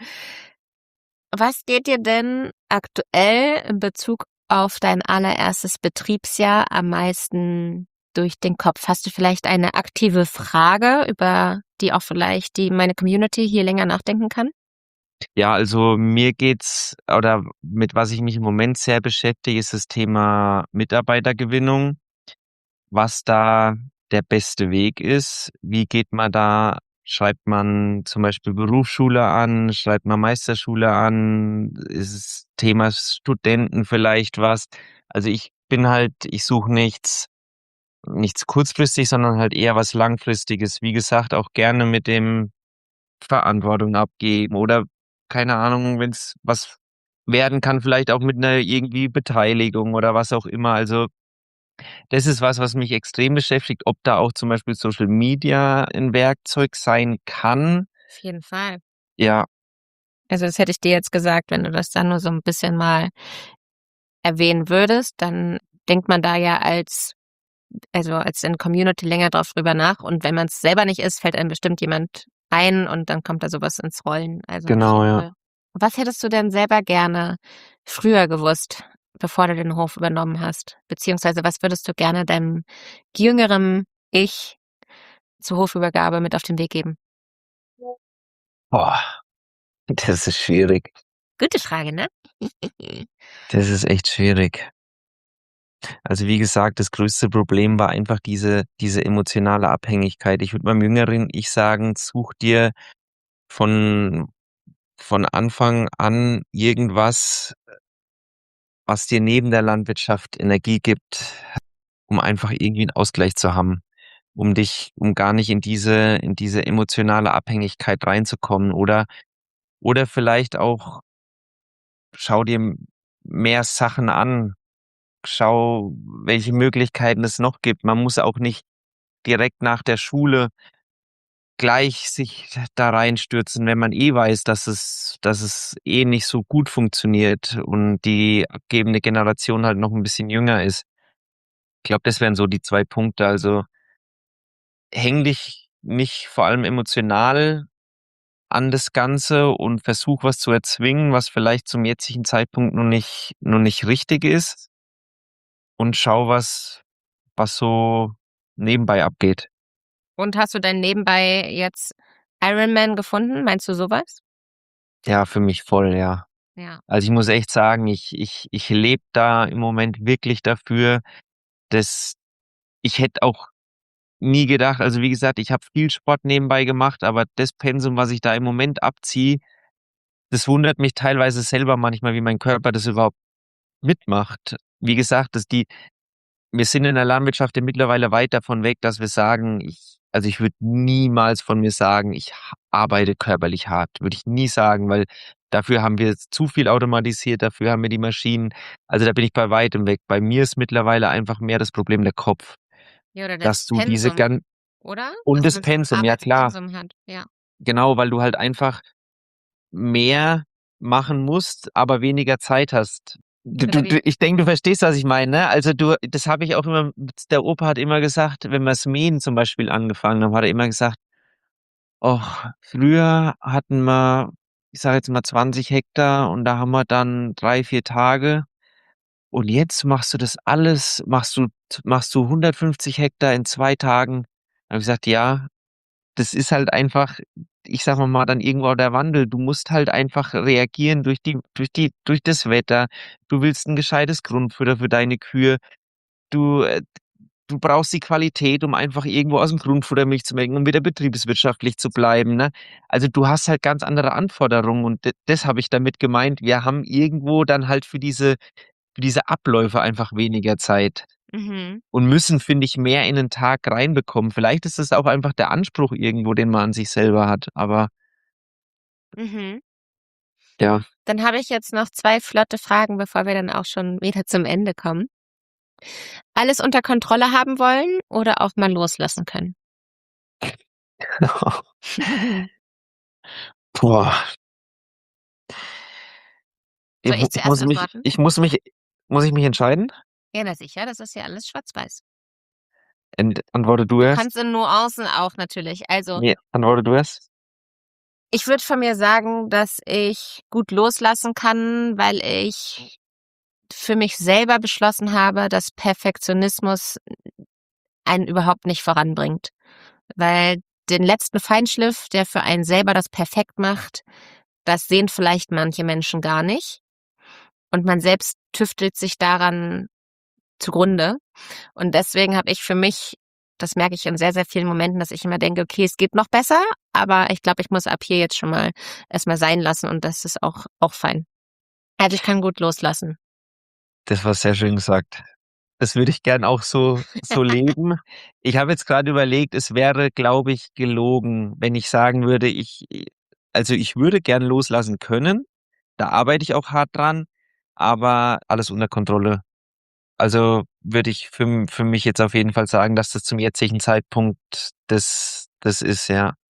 S1: Was geht dir denn aktuell in Bezug auf dein allererstes Betriebsjahr am meisten durch den Kopf? Hast du vielleicht eine aktive Frage, über die auch vielleicht die meine Community hier länger nachdenken kann?
S2: Ja, also, mir geht's oder mit was ich mich im Moment sehr beschäftige, ist das Thema Mitarbeitergewinnung. Was da der beste Weg ist. Wie geht man da schreibt man zum Beispiel Berufsschule an? Schreibt man Meisterschule an? Ist es Thema Studenten vielleicht was? Also, ich bin halt ich suche nichts nichts kurzfristig, sondern halt eher was Langfristiges. Wie gesagt, auch gerne mit dem Verantwortung abgeben oder keine Ahnung, wenn's was werden kann, vielleicht auch mit 'ner irgendwie Beteiligung oder was auch immer. Also, das ist was, was mich extrem beschäftigt, ob da auch zum Beispiel Social Media 'n Werkzeug sein kann.
S1: Auf jeden Fall.
S2: Ja.
S1: Also, das hätte ich dir jetzt gesagt, wenn du das dann nur so 'n bisschen mal erwähnen würdest, dann denkt man da ja als also, als in Community länger drauf drüber nach und wenn man's selber nicht ist, fällt einem bestimmt jemand ein und dann kommt da so was ins Rollen. Also,
S2: Genau, ja.
S1: cool. Was hättest du denn selber gerne früher gewusst, bevor du den Hof übernommen hast? Beziehungsweise was würdest du gerne deinem jüngeren Ich zur Hofübergabe mit auf den Weg geben?
S2: Boah, das ist schwierig.
S1: Gute Frage, ne?
S2: Das ist echt schwierig. Also, wie gesagt, das größte Problem war einfach diese diese emotionale Abhängigkeit. Ich würde meinem jüngeren Ich sagen: „Such dir von von Anfang an irgendwas, äh, was dir neben der Landwirtschaft Energie gibt, um einfach irgendwie 'n Ausgleich zu haben, um dich um gar nicht in diese in diese emotionale Abhängigkeit reinzukommen.“ Oder oder vielleicht auch schau dir m mehr Sachen an. Schau, welche Möglichkeiten es noch gibt. Man muss auch nicht direkt nach der Schule gleich sich d da reinstürzen, wenn man eh weiß, dass es dass es eh nicht so gut funktioniert und die abgebende Generation halt noch 'n bisschen jünger ist. Ich glaube, das wären so die zwei Punkte. Also häng dich nicht vor allem emotional an das Ganze und versuch, was zu erzwingen, was vielleicht zum jetzigen Zeitpunkt noch nicht noch nicht richtig ist. Und schau, was was so nebenbei abgeht.
S1: Und hast du denn nebenbei jetzt Ironman gefunden? Meinst du so was?
S2: Ja, für mich voll, ja.
S1: Ja.
S2: Also, ich muss echt sagen, ich ich ich lebe da im Moment wirklich dafür, dass ich hätte auch nie gedacht also, wie gesagt, ich habe viel Sport nebenbei gemacht, aber das Pensum, was ich da im Moment abziehe, das wundert mich teilweise selber manchmal, wie mein Körper das überhaupt mitmacht. Wie gesagt, dass die wir sind in der Landwirtschaft ja mittlerweile weit davon weg, dass wir sagen ich also, ich würde niemals von mir sagen, ich ha arbeite körperlich hart. Würde ich nie sagen, weil dafür haben wir jetzt zu viel automatisiert, dafür haben wir die Maschinen. Also, da bin ich bei weitem weg. Bei mir ist mittlerweile einfach mehr das Problem der Kopf,
S1: Ja, oder das
S2: dass du diese
S1: Pensum,
S2: gan
S1: oder?
S2: und
S1: Was
S2: das
S1: man für 'n
S2: Pensum, ja klar.
S1: Arbeitspensum hat, ja.
S2: Genau, weil du halt einfach mehr machen musst, aber weniger Zeit hast. Du
S1: Oder
S2: du
S1: wie?
S2: du ich denke, du verstehst, was ich meine, ne? Also, du das habe ich auch immer der Opa hat immer gesagt, wenn wir's Mähen zum Beispiel angefangen haben, hat er immer gesagt: „Och, früher hatten wir, ich sage jetzt mal zwanzig Hektar und da haben wir dann drei, vier Tage und jetzt machst du das alles machst du t machst du hundertfünfzig Hektar in zwei Tagen.“ Da habe ich gesagt: „Ja, das ist halt einfach, ich sage mal dann irgendwo der Wandel. Du musst halt einfach reagieren durch die durch die durch das Wetter. Du willst 'n gescheites Grundfutter für deine Kühe. Du, äh du brauchst die Qualität, um einfach irgendwo aus'm Grundfutter Milch zu melken, um wieder betriebswirtschaftlich zu bleiben, ne? Also, du hast halt ganz andere Anforderungen und d das habe ich damit gemeint. Wir haben irgendwo dann halt für diese für diese Abläufe einfach weniger Zeit
S1: Mhm.
S2: und müssen, finde ich, mehr in 'nen Tag reinbekommen. Vielleicht ist es auch einfach der Anspruch irgendwo, den man an sich selber hat, aber
S1: Mhm.
S2: Ja.
S1: Dann habe ich jetzt noch zwei flotte Fragen, bevor wir dann auch schon wieder zum Ende kommen. Alles unter Kontrolle haben wollen oder auch mal loslassen können?
S2: Boah. Ich
S1: Soll
S2: mu
S1: ich
S2: ich
S1: zuerst
S2: muss mich
S1: antworten?
S2: ich muss mich muss ich mich entscheiden?
S1: Ja, na sicher, das ist ja alles schwarz-weiß.
S2: Ent antworte du
S1: Du
S2: erst.
S1: kannst in Nuancen auch natürlich. Also
S2: Ne, antworte du erst.
S1: ich würde von mir sagen, dass ich gut loslassen kann, weil ich für mich selber beschlossen habe, dass Perfektionismus einen überhaupt nicht voranbringt. Weil den letzten Feinschliff, der für einen selber das perfekt macht, das sehen vielleicht manche Menschen gar nicht. Und man selbst tüftelt sich daran zugrunde. Und deswegen habe ich für mich das merke ich in sehr, sehr vielen Momenten, dass ich immer denke: „Okay, es geht noch besser, aber ich glaube, ich muss ab hier jetzt schon mal erst mal sein lassen und das ist auch auch fein.“ Also, ich kann gut loslassen.
S2: Das war sehr schön gesagt. Das würde ich gern auch so so leben. Ich habe jetzt grad überlegt, es wäre, glaube ich, gelogen, wenn ich sagen würde, ich i also, ich würde gern loslassen können. Da arbeite ich auch hart dran, aber alles unter Kontrolle. Also, würde ich für m für mich jetzt auf jeden Fall sagen, dass das zum jetzigen Zeitpunkt das das ist, ja.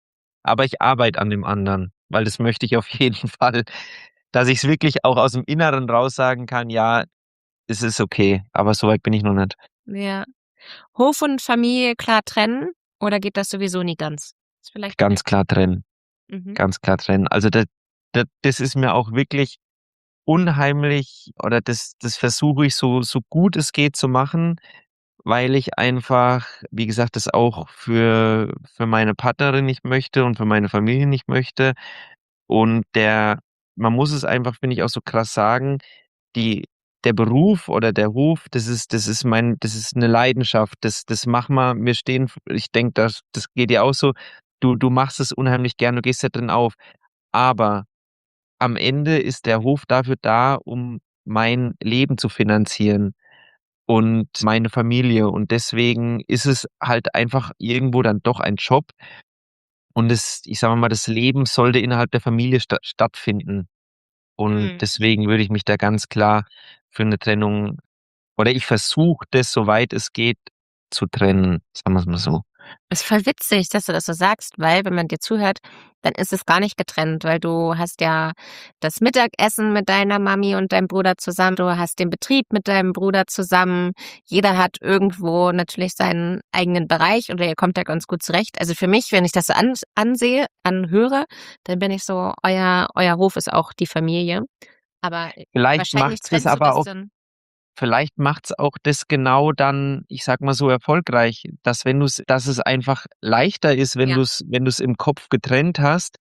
S2: aber ich arbeite an dem anderen, weil das möchte ich auf jeden Fall, dass ich's wirklich auch aus'm Inneren raus sagen kann: „Ja, es ist okay“, aber so weit bin ich noch nicht.
S1: Ja. Hof und Familie klar trennen oder geht das sowieso nie ganz? Ist vielleicht
S2: Ganz klar trennen.
S1: Mhm.
S2: Ganz klar trennen. Also, da da das ist mir auch wirklich unheimlich oder das das versuche ich so so gut es geht zu machen, weil ich einfach, wie gesagt, das auch für für meine Partnerin nicht möchte und für meine Familie nicht möchte. Und der man muss es einfach, finde ich, auch so krass sagen, die der Beruf oder der Hof, das ist das ist mein das ist 'ne Leidenschaft. Das das machen wir wir stehen f ich denke, das das geht dir auch so. Du du machst es unheimlich gern, du gehst da drin auf. Aber am Ende ist der Hof dafür da, um mein Leben zu finanzieren und meine Familie. Und deswegen ist es halt einfach irgendwo dann doch ein Job. Und das ich sage mal, das Leben sollte innerhalb der Familie sta stattfinden. Und
S1: Mhm.
S2: deswegen würde ich mich da ganz klar für 'ne Trennung oder ich versuche das, soweit es geht, zu trennen, sagen wir's mal so.
S1: Ist voll witzig, dass du das so sagst, weil wenn man dir zuhört, dann ist es gar nicht getrennt, weil du hast ja das Mittagessen mit deiner Mami und deinem Bruder zusammen. Du hast den Betrieb mit deinem Bruder zusammen. Jeder hat irgendwo natürlich seinen eigenen Bereich oder ihr kommt da ganz gut zurecht. Also, für mich, wenn ich das so ans ansehe anhöre, dann bin ich so: Euer euer Hof ist auch die Familie. Aber
S2: Vielleicht
S1: wahrscheinlich
S2: macht's das
S1: trennst du
S2: aber
S1: das
S2: auch
S1: dann
S2: vielleicht macht's auch das genau dann, ich sage mal so, erfolgreich, dass wenn du's dass es einfach leichter ist, wenn
S1: Ja.
S2: du's wenn du's im Kopf getrennt hast.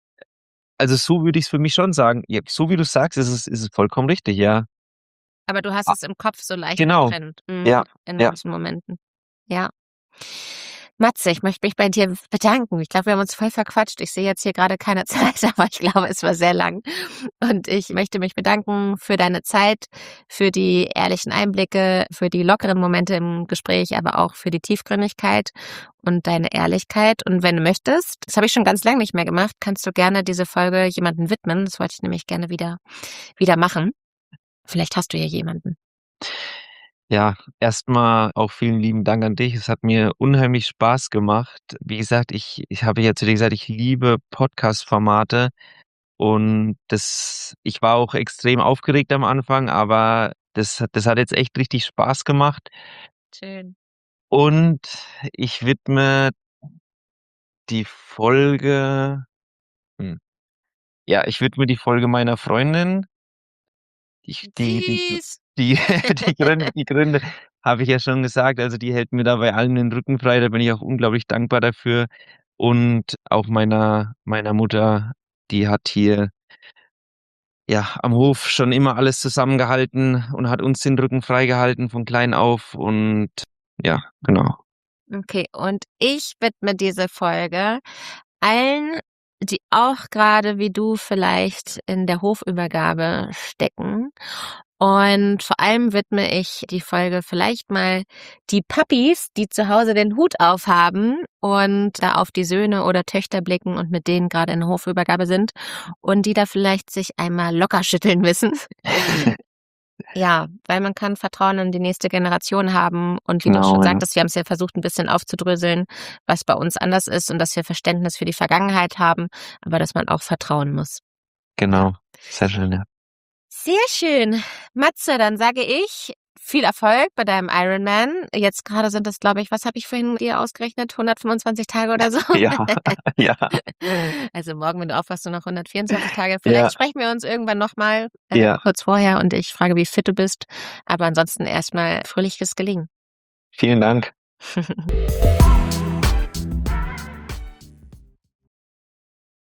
S2: Also, so würde ich's für mich schon sagen. Ja, so wie du's sagst, ist es ist es vollkommen richtig, ja.
S1: Aber du hast
S2: A
S1: es im Kopf so leicht
S2: Genau.
S1: getrennt, mhm,
S2: Ja,
S1: in
S2: ja.
S1: manchen Momenten. Ja. Matze, ich möchte mich bei dir bedanken. Ich glaube, wir haben uns voll verquatscht. Ich sehe jetzt hier grade keine Zeit, aber ich glaube, es war sehr lang. Und ich möchte mich bedanken für deine Zeit, für die ehrlichen Einblicke, für die lockeren Momente im Gespräch, aber auch für die Tiefgründigkeit und deine Ehrlichkeit. Und wenn du möchtest, das habe ich schon ganz lang nicht mehr gemacht, kannst du gerne diese Folge jemandem widmen. Das wollte ich nämlich gerne wieder wieder machen. Vielleicht hast du ja jemanden.
S2: Ja, erst mal auch vielen lieben Dank an dich. Es hat mir unheimlich Spaß gemacht. Wie gesagt, ich ich habe ja zu dir gesagt, ich liebe Podcast-Formate und das ich war auch extrem aufgeregt am Anfang, aber das hat das hat jetzt echt richtig Spaß gemacht.
S1: Schön.
S2: Und ich widme die Folge hm, ja, ich widme die Folge meiner Freundin. Ich die die Gr
S1: Süß.
S2: die die Gründe die Gründe habe ich ja schon gesagt. Also, die hält mir da bei allem den Rücken frei. Da bin ich auch unglaublich dankbar dafür. Und auch meiner meiner Mutter, die hat hier ja, am Hof schon immer alles zusammengehalten und hat uns den Rücken freigehalten von klein auf und ja, genau.
S1: Okay, und ich widme diese Folge allen, die auch grade wie du vielleicht in der Hofübergabe stecken. Und vor allem widme ich die Folge vielleicht mal die Papis, die zu Hause den Hut auf haben und da auf die Söhne oder Töchter blicken und mit denen grade in der Hofübergabe sind und die da vielleicht sich einmal locker schütteln müssen. Ja, weil man kann Vertrauen in die nächste Generation haben und wie du
S2: Genau,
S1: schon
S2: ja.
S1: sagtest, wir haben's ja versucht, 'n bisschen aufzudröseln, was bei uns anders ist und dass wir Verständnis für die Vergangenheit haben, aber dass man auch vertrauen muss. Ja.
S2: Genau, sehr schön, ja.
S1: Sehr schön. Matze, dann sage ich viel Erfolg bei deinem Ironman. Jetzt grade sind das, glaube ich was habe ich vorhin dir ausgerechnet? hundertfünfundzwanzig Tage oder so?
S2: Ja, ja.
S1: Also, morgen, wenn du aufwachst, nur noch hundertvierundzwanzig Tage.
S2: Ja.
S1: Vielleicht sprechen wir uns irgendwann noch mal, äh,
S2: Ja.
S1: kurz vorher und ich frage, wie fit du bist. Aber ansonsten erst mal fröhliches Gelingen.
S2: Vielen Dank.